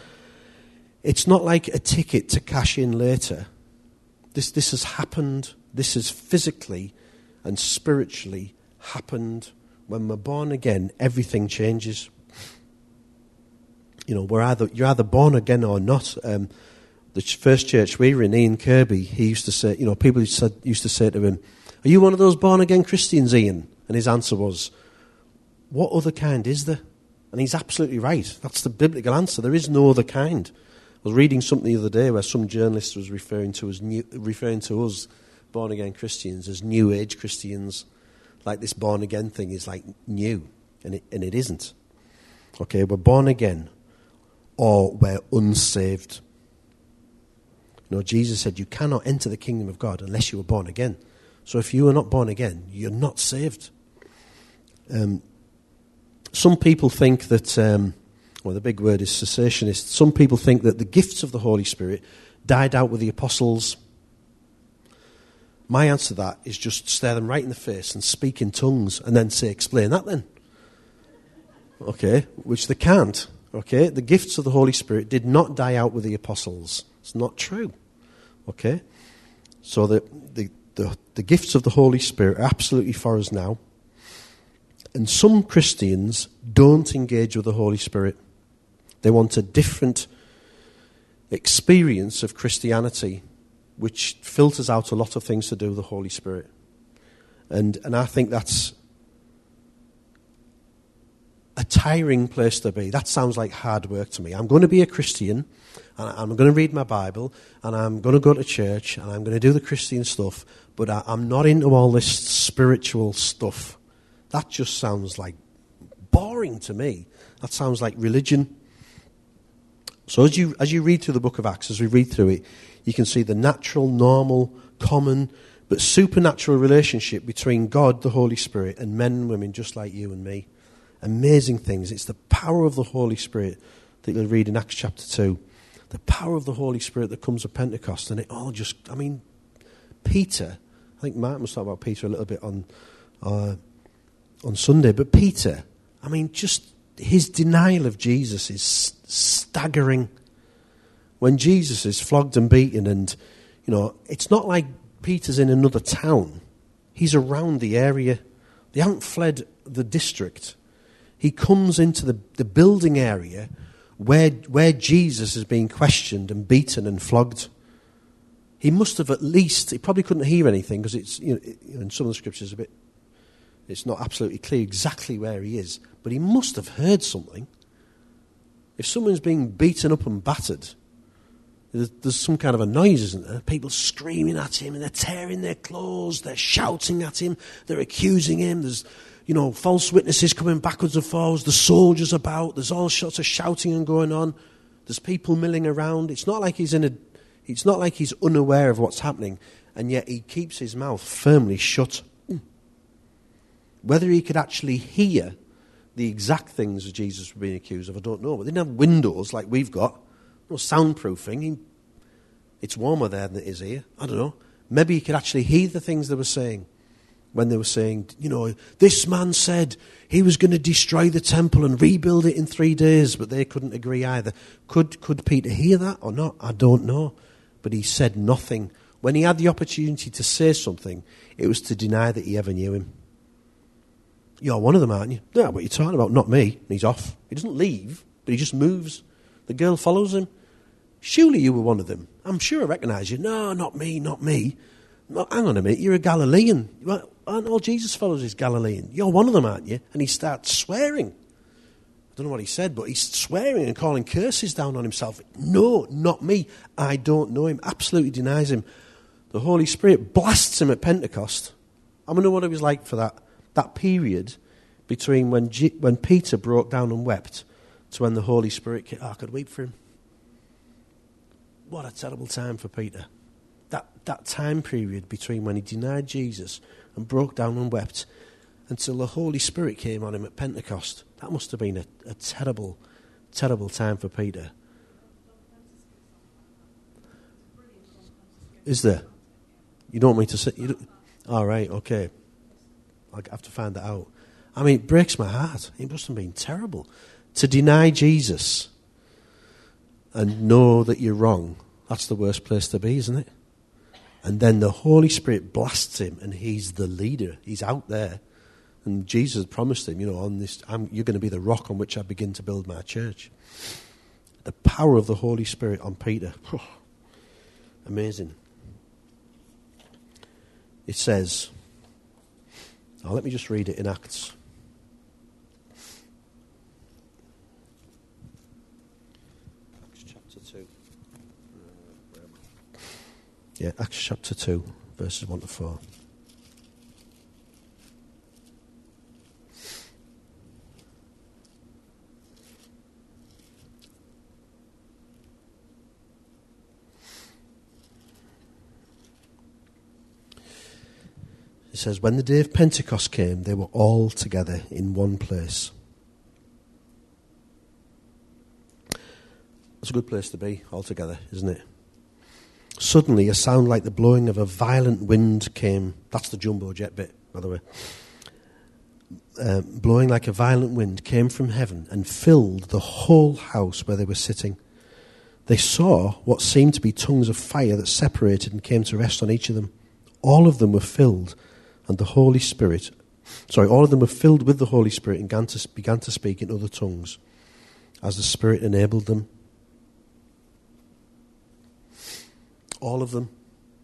like a ticket to cash in later. This has happened. This has physically and spiritually happened. When we're born again, everything changes. You know, you're either born again or not. The first church we were in, Ian Kirby, he used to say, you know, people used to say to him, "Are you one of those born again Christians, Ian?" And his answer was, "What other kind is there?" And he's absolutely right. That's the biblical answer. There is no other kind. I was reading something the other day where some journalist was referring to us born again Christians as New Age Christians, like this born again thing is like new, and it isn't. Okay, we're born again, or we're unsaved. You know, Jesus said you cannot enter the kingdom of God unless you are born again. So if you are not born again, you're not saved. Some people think that, the big word is cessationist. Some people think that the gifts of the Holy Spirit died out with the apostles. My answer to that is just stare them right in the face and speak in tongues and then say, "Explain that then." Okay, which they can't. Okay, the gifts of the Holy Spirit did not die out with the apostles. It's not true. Okay, so the gifts of the Holy Spirit are absolutely for us now. And some Christians don't engage with the Holy Spirit. They want a different experience of Christianity, which filters out a lot of things to do with the Holy Spirit. And I think that's a tiring place to be. That sounds like hard work to me. I'm going to be a Christian, and I'm going to read my Bible, and I'm going to go to church, and I'm going to do the Christian stuff, but I'm not into all this spiritual stuff. That just sounds like boring to me. That sounds like religion. So as you read through the book of Acts, as we read through it, you can see the natural, normal, common, but supernatural relationship between God, the Holy Spirit, and men and women just like you and me. Amazing things. It's the power of the Holy Spirit that you'll read in Acts chapter 2. The power of the Holy Spirit that comes at Pentecost. And it all just, I mean, Peter, I think Mark must talk about Peter a little bit on Sunday, but Peter, I mean, just his denial of Jesus is staggering. When Jesus is flogged and beaten, and, you know, it's not like Peter's in another town. He's around the area. They haven't fled the district. He comes into the building area where Jesus is being questioned and beaten and flogged. He must have at least, he probably couldn't hear anything because it's, you know, in some of the scriptures it's not absolutely clear exactly where he is, but he must have heard something. If someone's being beaten up and battered, there's some kind of a noise, isn't there? People screaming at him and they're tearing their clothes, they're shouting at him, they're accusing him, there's, you know, false witnesses coming backwards and forwards, the soldiers about, there's all sorts of shouting and going on, there's people milling around. It's not like he's unaware of what's happening, and yet he keeps his mouth firmly shut. Whether he could actually hear the exact things that Jesus was being accused of, I don't know. But they didn't have windows like we've got, no soundproofing. It's warmer there than it is here. I don't know. Maybe he could actually hear the things they were saying when they were saying, you know, this man said he was going to destroy the temple and rebuild it in 3 days, but they couldn't agree either. Could Peter hear that or not? I don't know. But he said nothing. When he had the opportunity to say something, it was to deny that he ever knew him. You're one of them, aren't you? Yeah, what you're talking about, not me. And he's off. He doesn't leave, but he just moves. The girl follows him. Surely you were one of them. I'm sure I recognise you. No, not me, not me. No, hang on a minute, you're a Galilean. Well, aren't all Jesus followers is Galilean? You're one of them, aren't you? And he starts swearing. I don't know what he said, but he's swearing and calling curses down on himself. No, not me. I don't know him. Absolutely denies him. The Holy Spirit blasts him at Pentecost. I wonder what it was like for that period between when Peter broke down and wept to when the Holy Spirit came. Oh, I could weep for him. What a terrible time for Peter. That time period between when he denied Jesus and broke down and wept until the Holy Spirit came on him at Pentecost. That must have been a terrible, terrible time for Peter. Is there? You don't want me to say? All right, okay. I'll have to find that out. I mean, it breaks my heart. It must have been terrible. To deny Jesus and know that you're wrong, that's the worst place to be, isn't it? And then the Holy Spirit blasts him, and he's the leader. He's out there. And Jesus promised him, you know, on this, you're going to be the rock on which I begin to build my church. The power of the Holy Spirit on Peter. Oh, amazing. It says, let me just read it in Acts. Acts chapter 2. Yeah, Acts chapter 2, verses 1 to 4. It says, when the day of Pentecost came, they were all together in one place. It's a good place to be, all together, isn't it? Suddenly, a sound like the blowing of a violent wind came. That's the jumbo jet bit, by the way. Blowing like a violent wind came from heaven and filled the whole house where they were sitting. They saw what seemed to be tongues of fire that separated and came to rest on each of them. All of them were filled with the Holy Spirit and began to speak in other tongues as the Spirit enabled them. All of them.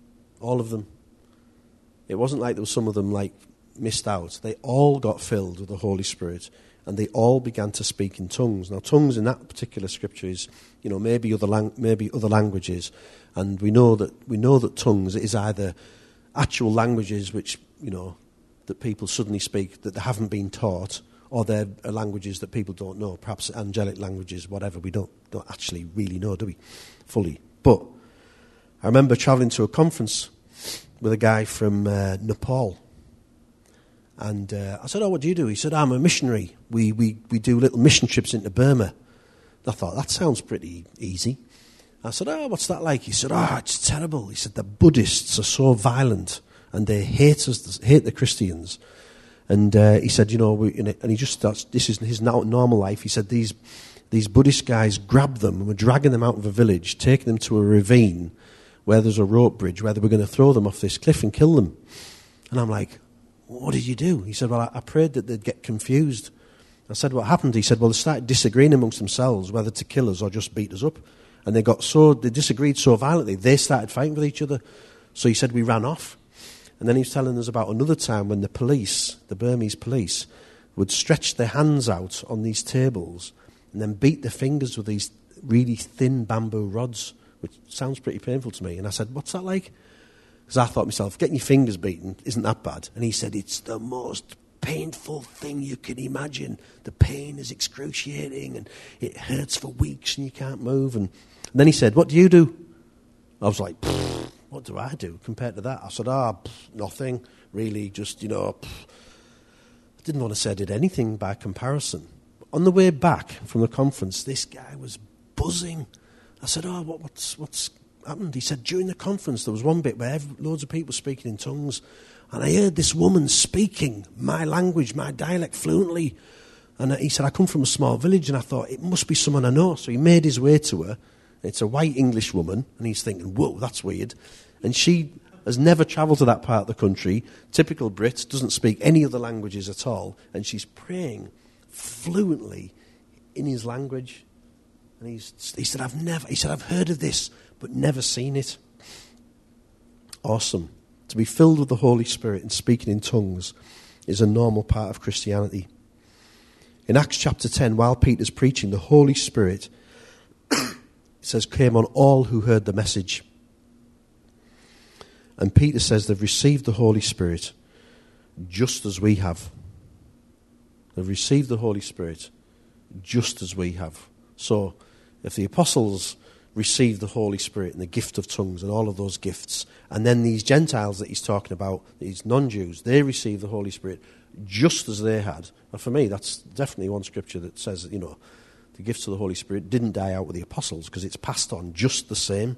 It wasn't like there was some of them like missed out. They all got filled with the Holy Spirit and they all began to speak in tongues. Now, tongues in that particular scripture is, you know, maybe other languages, and we know that tongues is either actual languages which, you know, that people suddenly speak that they haven't been taught, or they're languages that people don't know, perhaps angelic languages, whatever. We don't actually really know, do we, fully? But I remember travelling to a conference with a guy from Nepal. And I said, what do you do? He said, I'm a missionary. We do little mission trips into Burma. I thought, that sounds pretty easy. I said, what's that like? He said, it's terrible. He said, the Buddhists are so violent and they hate us, hate the Christians. And he said, and he just starts, this is his normal life. He said, these Buddhist guys grab them and were dragging them out of a village, taking them to a ravine where there's a rope bridge, where they were going to throw them off this cliff and kill them. And I'm like, what did you do? He said, well, I prayed that they'd get confused. I said, what happened? He said, well, they started disagreeing amongst themselves whether to kill us or just beat us up. And they disagreed so violently, they started fighting with each other. So he said, we ran off. And then he was telling us about another time when the police, the Burmese police, would stretch their hands out on these tables and then beat their fingers with these really thin bamboo rods, which sounds pretty painful to me. And I said, what's that like? Because I thought to myself, getting your fingers beaten isn't that bad. And he said, it's the most painful thing you can imagine. The pain is excruciating and it hurts for weeks and you can't move. And then he said, what do you do? I was like, what do I do compared to that? I said, nothing, really, just, I didn't want to say I did anything by comparison. On the way back from the conference, this guy was buzzing. I said, what's happened? He said, during the conference, there was one bit where loads of people speaking in tongues, and I heard this woman speaking my language, my dialect fluently. And he said, I come from a small village, and I thought, it must be someone I know. So he made his way to her. It's a white English woman, and he's thinking, whoa, that's weird. And she has never travelled to that part of the country. Typical Brit, doesn't speak any other languages at all, and she's praying fluently in his language. And he said, I've heard of this, but never seen it. Awesome. To be filled with the Holy Spirit and speaking in tongues is a normal part of Christianity. In Acts chapter 10, while Peter's preaching, the Holy Spirit, it says, came on all who heard the message. And Peter says they've received the Holy Spirit just as we have. They've received the Holy Spirit just as we have. So, if the apostles received the Holy Spirit and the gift of tongues and all of those gifts, and then these Gentiles that he's talking about, these non-Jews, they received the Holy Spirit just as they had. And for me, that's definitely one scripture that says, the gifts of the Holy Spirit didn't die out with the apostles because it's passed on just the same.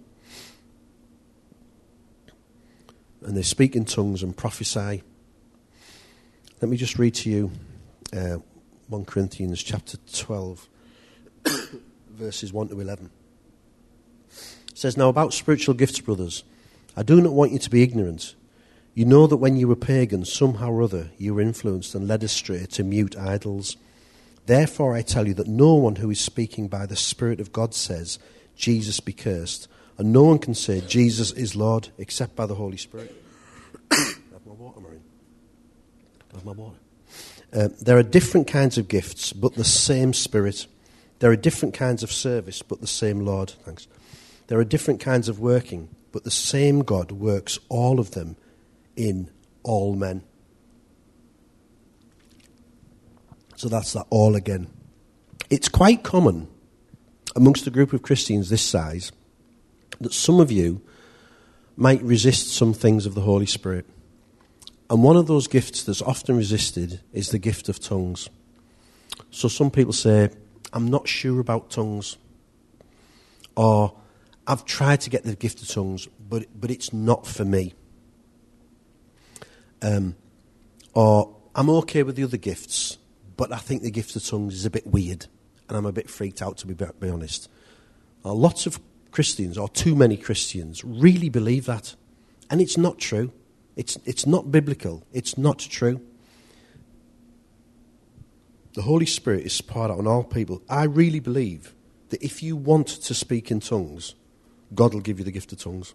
And they speak in tongues and prophesy. Let me just read to you 1 Corinthians chapter 12, verses 1 to 11. It says, now about spiritual gifts, brothers, I do not want you to be ignorant. You know that when you were pagans, somehow or other you were influenced and led astray to mute idols. Therefore I tell you that no one who is speaking by the Spirit of God says, Jesus be cursed. And no one can say, Jesus is Lord, except by the Holy Spirit. Have my water, Maureen. Have my water. There are different kinds of gifts, but the same Spirit. There are different kinds of service, but the same Lord. Thanks. There are different kinds of working, but the same God works all of them in all men. So that's that all again. It's quite common amongst a group of Christians this size that some of you might resist some things of the Holy Spirit. And one of those gifts that's often resisted is the gift of tongues. So some people say, I'm not sure about tongues. Or, I've tried to get the gift of tongues, but it's not for me. Or, I'm okay with the other gifts, but I think the gift of tongues is a bit weird. And I'm a bit freaked out, to be honest. Lots of Christians, or too many Christians, really believe that. And it's not true. It's not biblical. It's not true. The Holy Spirit is poured out on all people. I really believe that if you want to speak in tongues, God will give you the gift of tongues.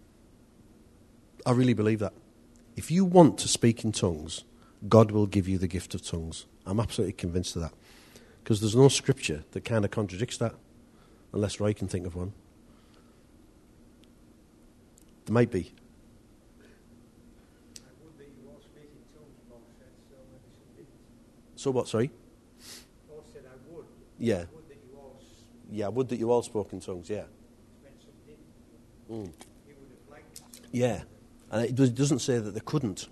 I really believe that. If you want to speak in tongues, God will give you the gift of tongues. I'm absolutely convinced of that. Because there's no scripture that kind of contradicts that, unless Roy can think of one. There might be. So what, sorry? Paul said, I would. Yeah. I would that you all Yeah, I would that you all spoke in tongues, yeah. meant some didn't. He would have liked it. Yeah. And it doesn't say that they couldn't.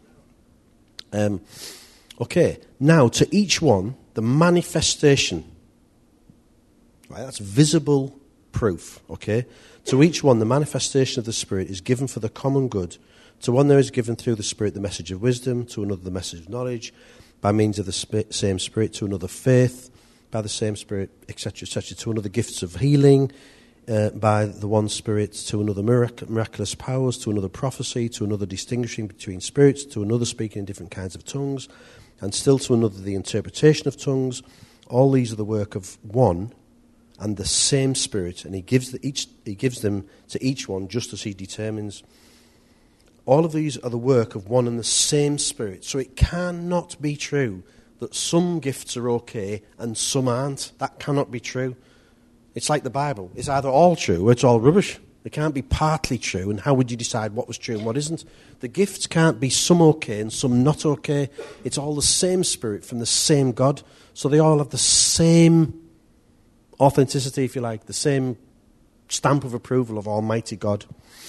Okay, now to each one, the manifestation. Right, that's visible proof, okay? To each one, the manifestation of the Spirit is given for the common good. To one there is given through the Spirit the message of wisdom, to another the message of knowledge, by means of the same Spirit, to another faith, by the same Spirit, etc., etc., to another gifts of healing, by the one Spirit, to another miraculous powers, to another prophecy, to another distinguishing between spirits, to another speaking in different kinds of tongues, and still to another the interpretation of tongues. All these are the work of one and the same Spirit, and he gives them to each one just as he determines. All of these are the work of one and the same Spirit. So it cannot be true that some gifts are okay and some aren't. That cannot be true. It's like the Bible. It's either all true or it's all rubbish. It can't be partly true, and how would you decide what was true and what isn't? The gifts can't be some okay and some not okay. It's all the same Spirit from the same God. So they all have the same authenticity, if you like, the same stamp of approval of Almighty God.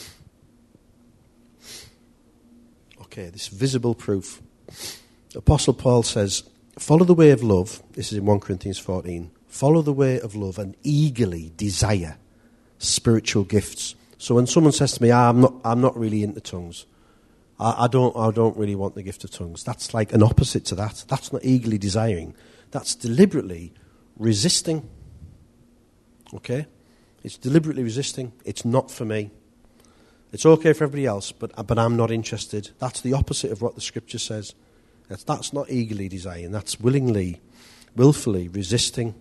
Okay, this visible proof. Apostle Paul says, follow the way of love. This is in 1 Corinthians 14. Follow the way of love and eagerly desire spiritual gifts. So when someone says to me, I'm not really into tongues, I don't really want the gift of tongues, that's like an opposite to that. That's not eagerly desiring. That's deliberately resisting. Okay? It's deliberately resisting. It's not for me. It's okay for everybody else, but I'm not interested. That's the opposite of what the Scripture says. That's not eagerly desiring. That's willfully resisting.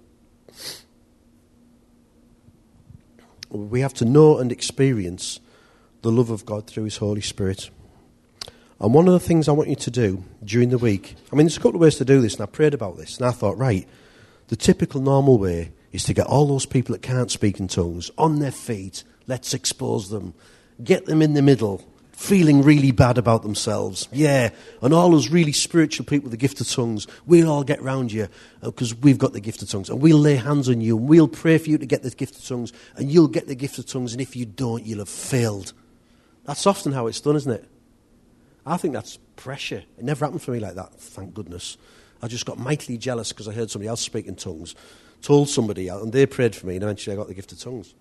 We have to know and experience the love of God through His Holy Spirit. And one of the things I want you to do during the week, there's a couple of ways to do this, and I prayed about this, and I thought, right, the typical normal way is to get all those people that can't speak in tongues on their feet. Let's expose them. Get them in the middle, feeling really bad about themselves. Yeah, and all those really spiritual people with the gift of tongues, we'll all get round you because we've got the gift of tongues. And we'll lay hands on you and we'll pray for you to get the gift of tongues. And you'll get the gift of tongues. And if you don't, you'll have failed. That's often how it's done, isn't it? I think that's pressure. It never happened for me like that, thank goodness. I just got mightily jealous because I heard somebody else speak in tongues, told somebody, and they prayed for me, and eventually I got the gift of tongues.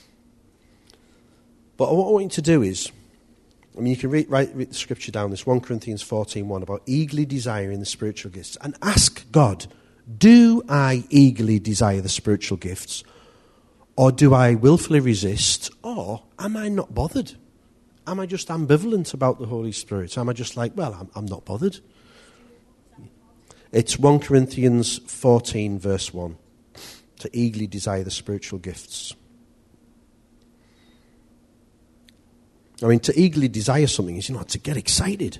But what I want you to do is, you can read the Scripture down, this 1 Corinthians 14:1, about eagerly desiring the spiritual gifts, and ask God, do I eagerly desire the spiritual gifts, or do I willfully resist, or am I not bothered? Am I just ambivalent about the Holy Spirit? Am I just like, well, I'm not bothered? It's 1 Corinthians 14, verse 1, to eagerly desire the spiritual gifts. To eagerly desire something is, to get excited.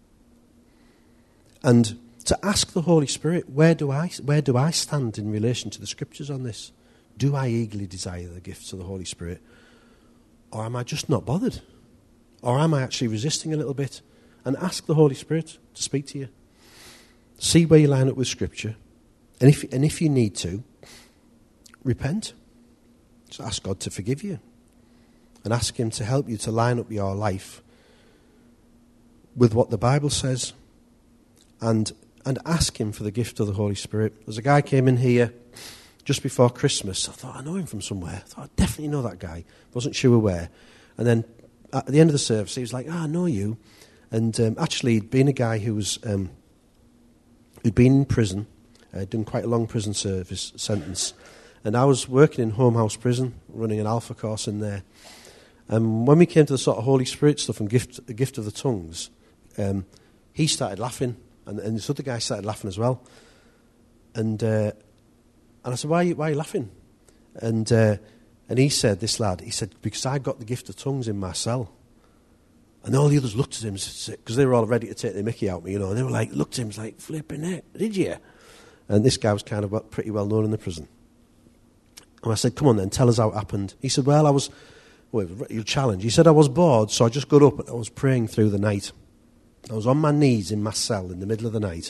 And to ask the Holy Spirit, where do I stand in relation to the Scriptures on this? Do I eagerly desire the gifts of the Holy Spirit? Or am I just not bothered? Or am I actually resisting a little bit? And ask the Holy Spirit to speak to you. See where you line up with Scripture. And if you need to, repent. So ask God to forgive you. And ask Him to help you to line up your life with what the Bible says. And ask Him for the gift of the Holy Spirit. There's a guy came in here just before Christmas. I thought, I know him from somewhere. I thought, I definitely know that guy. Wasn't sure where. And then at the end of the service, he was like, I know you. And actually, he'd been a guy who was who'd been in prison, done quite a long prison service sentence. And I was working in Home House Prison, running an Alpha course in there. And when we came to the sort of Holy Spirit stuff and the gift of the tongues, he started laughing, and this other guy started laughing as well. And I said, why are you laughing? And he said, this lad, because I got the gift of tongues in my cell. And all the others looked at him, because they were all ready to take the mickey out of me, and they were like, looked at him, like, flipping it, did you? And this guy was kind of pretty well known in the prison. And I said, come on then, tell us how it happened. He said, you'll challenge. He said, I was bored, so I just got up and I was praying through the night. I was on my knees in my cell in the middle of the night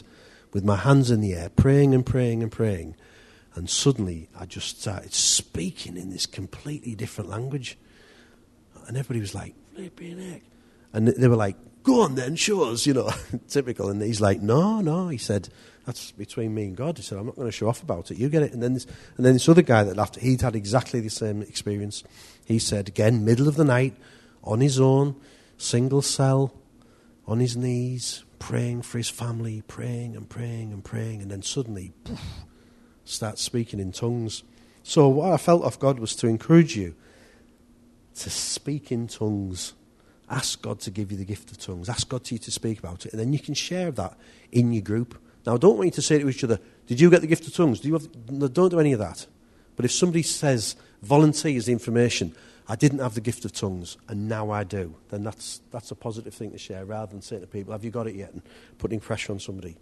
with my hands in the air, praying and praying and praying. And suddenly I just started speaking in this completely different language. And everybody was like, flipping heck. And they were like, go on then, show us, typical. And he's like, no, he said, that's between me and God. He said, I'm not going to show off about it. You get it. And then this other guy that laughed, he'd had exactly the same experience. He said, again, middle of the night, on his own, single cell, on his knees, praying for his family, praying and praying and praying, and then suddenly, poof, starts speaking in tongues. So what I felt of God was to encourage you to speak in tongues. Ask God to give you the gift of tongues. Ask God to you to speak about it, and then you can share that in your group. Now, I don't want you to say to each other, did you get the gift of tongues? No, don't do any of that. But if somebody says, volunteers the information, I didn't have the gift of tongues, and now I do, then that's a positive thing to share, rather than saying to people, have you got it yet? And putting pressure on somebody.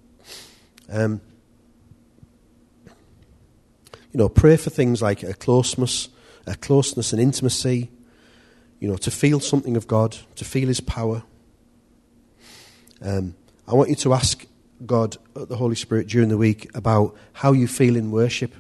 Pray for things like a closeness and intimacy, to feel something of God, to feel his power. I want you to ask God, the Holy Spirit, during the week about how you feel in worship.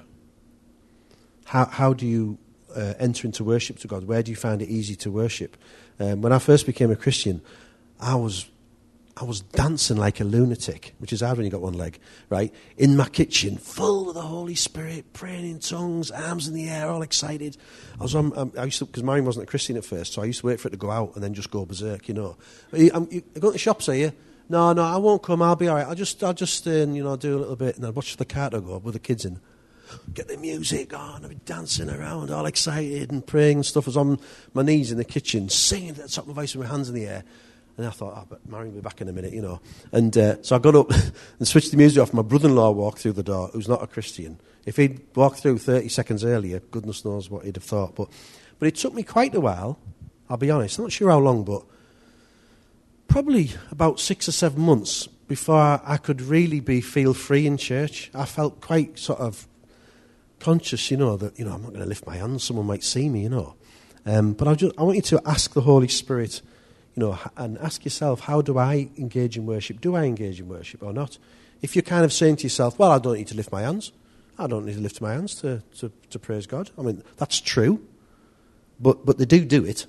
How do you enter into worship to God? Where do you find it easy to worship? When I first became a Christian, I was dancing like a lunatic, which is hard when you've got one leg, right? In my kitchen, full of the Holy Spirit, praying in tongues, arms in the air, all excited. I used to, because Marion wasn't a Christian at first, so I used to wait for it to go out and then just go berserk, You're going to the shops, are you? No, I won't come. I'll be all right. I'll just do a little bit, and I'll watch the car go up with the kids in. Get the music on, I'll be dancing around, all excited and praying and stuff. I was on my knees in the kitchen, singing at the top of my voice with my hands in the air. And I thought, but Marion will be back in a minute, And so I got up and switched the music off. My brother-in-law walked through the door, who's not a Christian. If he'd walked through 30 seconds earlier, goodness knows what he'd have thought. But it took me quite a while, I'll be honest. I'm not sure how long, but probably about 6 or 7 months before I could really feel free in church. I felt quite sort of conscious, that, I'm not going to lift my hands. Someone might see me, But I want you to ask the Holy Spirit, and ask yourself, how do I engage in worship? Do I engage in worship or not? If you're kind of saying to yourself, well, I don't need to lift my hands. I don't need to lift my hands to praise God. I mean, that's true. But they do it.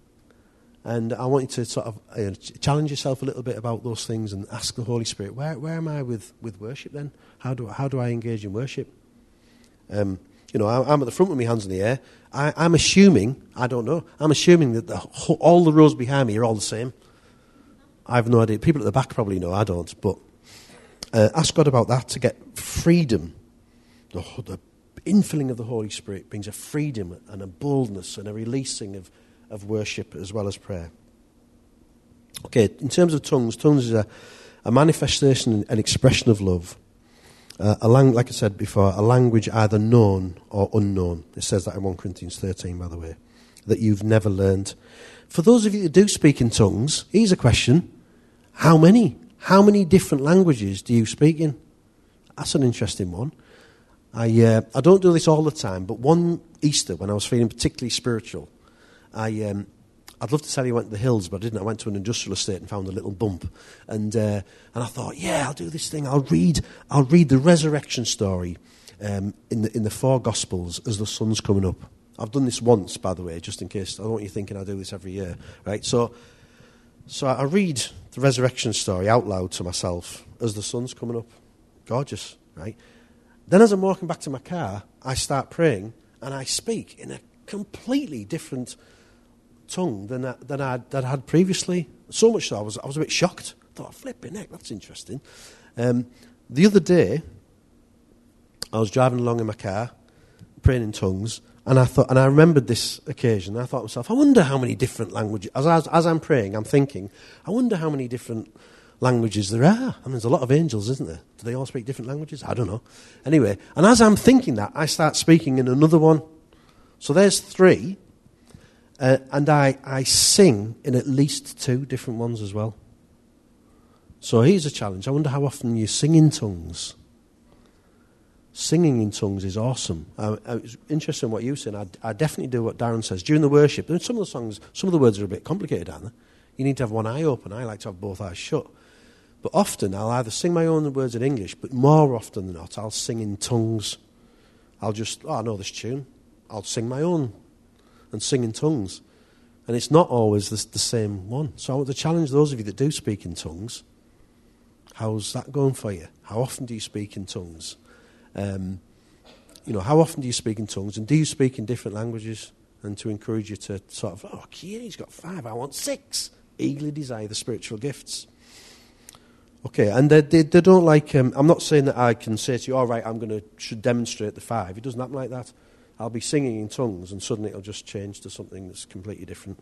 And I want you to sort of challenge yourself a little bit about those things and ask the Holy Spirit, where am I with worship then? How do I engage in worship? I'm at the front with my hands in the air. I'm assuming, I don't know, that all the rows behind me are all the same. I have no idea. People at the back probably know, I don't. But ask God about that to get freedom. The infilling of the Holy Spirit brings a freedom and a boldness and a releasing of worship as well as prayer. Okay, in terms of tongues is a manifestation and expression of love. Like I said before, a language either known or unknown. It says that in 1 Corinthians 13, by the way, that you've never learned. For those of you that do speak in tongues, here's a question. How many? How many different languages do you speak in? That's an interesting one. I don't do this all the time, but one Easter, when I was feeling particularly spiritual, I'd love to tell you I went to the hills, but I didn't. I went to an industrial estate and found a little bump. And I thought, I'll do this thing. I'll read the resurrection story in the 4 Gospels as the sun's coming up. I've done this once, by the way, just in case. I don't want you thinking I do this every year, right? So I read the resurrection story out loud to myself as the sun's coming up. Gorgeous, right? Then as I'm walking back to my car, I start praying and I speak in a completely different tongue than I'd had previously. So much so I was a bit shocked. I thought, flipping heck, that's interesting. The other day, I was driving along in my car, praying in tongues, and I remembered this occasion. I thought to myself, I wonder how many different languages. As I'm praying, I'm thinking, I wonder how many different languages there are. I mean, there's a lot of angels, isn't there? Do they all speak different languages? I don't know. Anyway, and as I'm thinking that, I start speaking in another one. So there's 3. And I sing in at least 2 different ones as well. So here's a challenge. I wonder how often you sing in tongues. Singing in tongues is awesome. It's interesting what you said. I definitely do what Darren says. During the worship, some of the songs, some of the words are a bit complicated, aren't they? You need to have one eye open. I like to have both eyes shut. But often I'll either sing my own words in English, but more often than not, I'll sing in tongues. I'll just, I know this tune. I'll sing my own and sing in tongues. And it's not always the same one. So I want to challenge those of you that do speak in tongues. How's that going for you? How often do you speak in tongues? How often do you speak in tongues? And do you speak in different languages? And to encourage you to sort of, he's got 5, I want 6. Eagerly desire the spiritual gifts. Okay, and they don't like, I'm not saying that I can say to you, all right, should demonstrate the 5. It doesn't happen like that. I'll be singing in tongues and suddenly it'll just change to something that's completely different.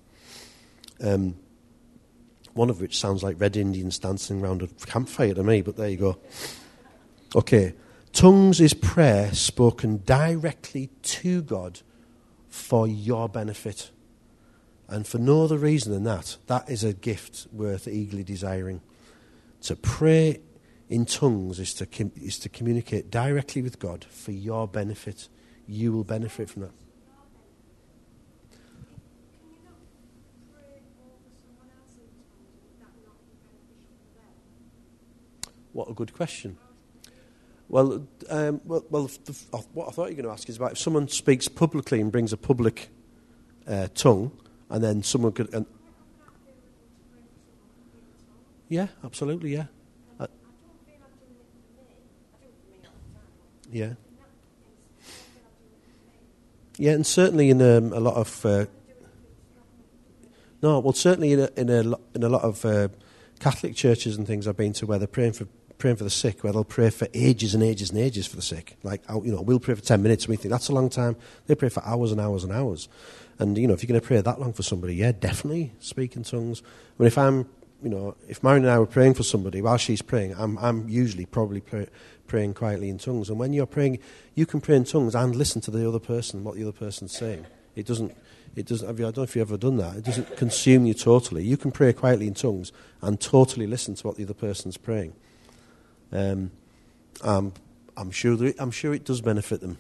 One of which sounds like Red Indians dancing around a campfire to me, but there you go. Okay, tongues is prayer spoken directly to God for your benefit. And for no other reason than that, that is a gift worth eagerly desiring. To pray in tongues is to communicate directly with God for your benefit. You will benefit from that. Can you not pray over someone else in tongues? Would that not be beneficial for them? What a good question. Well, what I thought you were going to ask is about if someone speaks publicly and brings a public tongue, and then someone could... Yeah, absolutely, yeah. I don't feel I'm doing it for me. I do it for me all the time. Yeah. In that instance, I feel I'm doing it for me. Yeah, and certainly in a lot of... certainly in a lot of Catholic churches and things I've been to where they're praying for the sick, where they'll pray for ages and ages and ages for the sick. Like, we'll pray for 10 minutes and we think that's a long time. They pray for hours and hours and hours. And, if you're going to pray that long for somebody, yeah, definitely speak in tongues. I mean, if Marion and I were praying for somebody while she's praying, I'm usually probably praying quietly in tongues. And when you're praying, you can pray in tongues and listen to the other person, what the other person's saying. It doesn't. I don't know if you've ever done that. It doesn't consume you totally. You can pray quietly in tongues and totally listen to what the other person's praying. I'm sure it does benefit them.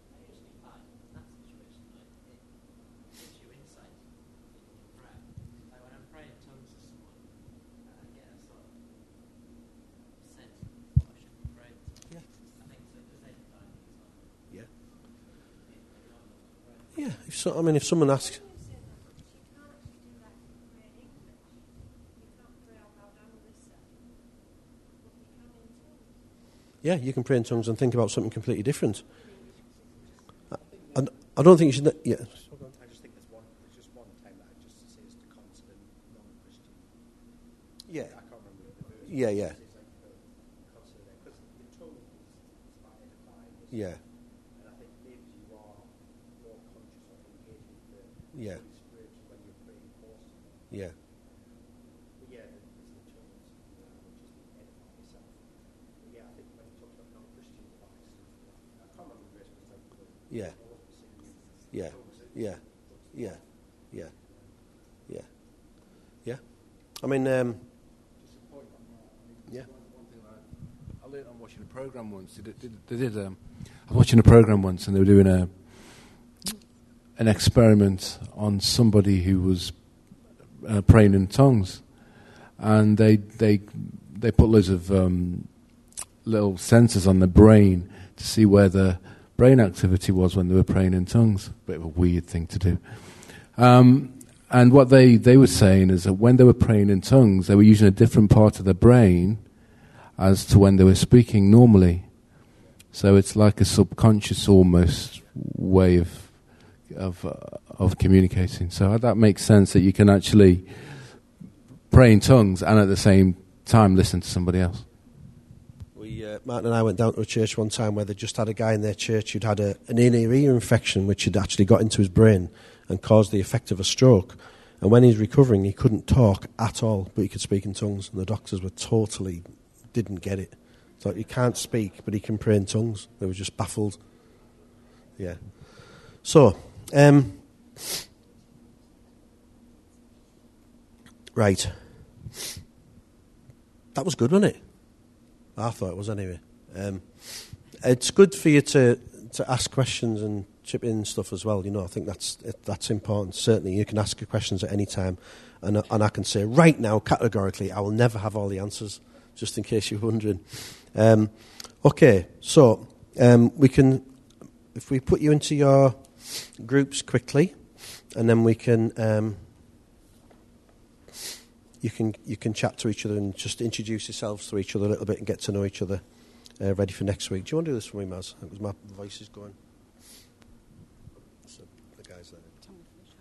Yeah, if someone asks... Yeah, you can pray in tongues and think about something completely different. I don't think you should... Yeah. I just think there's just one time that I just says to constant non-Christian. Yeah. I can't remember the verse. Yeah. It's like because the tongue is by edifying. Yeah. And I think maybe you are more conscious of engaging with the Yeah. Holy Spirit when you're praying for someone. Yeah. But yeah, it's the tongues, which is edify yourself. But yeah, I think when you talk about non-Christian advice, I can't remember the verse, but it's like, Yeah. Yeah. Yeah. Yeah. Yeah. Yeah. Yeah. I mean, Just a point on that. Yeah. One thing I learned on watching a program once. I was watching a program once, and they were doing an experiment on somebody who was praying in tongues, and they put loads of little sensors on the brain to see where the brain activity was when they were praying in tongues. Bit of a weird thing to do. And what they were saying is that when they were praying in tongues, they were using a different part of their brain as to when they were speaking normally. So it's like a subconscious almost way of communicating. So that makes sense that you can actually pray in tongues and at the same time listen to somebody else. Martin and I went down to a church one time where they just had a guy in their church who'd had an inner ear infection which had actually got into his brain and caused the effect of a stroke. And when he's recovering, he couldn't talk at all, but he could speak in tongues. And the doctors didn't get it. So he can't speak, but he can pray in tongues. They were just baffled. Yeah. So, right. That was good, wasn't it? I thought it was anyway. It's good for you to ask questions and chip in stuff as well. I think that's important. Certainly, you can ask your questions at any time, and I can say right now categorically, I will never have all the answers just in case you're wondering. Okay, so we can, if we put you into your groups quickly, and then we can, you can chat to each other and just introduce yourselves to each other a little bit and get to know each other, ready for next week. Do you want to do this for me, Maz? Because my voice is going. So the guys there.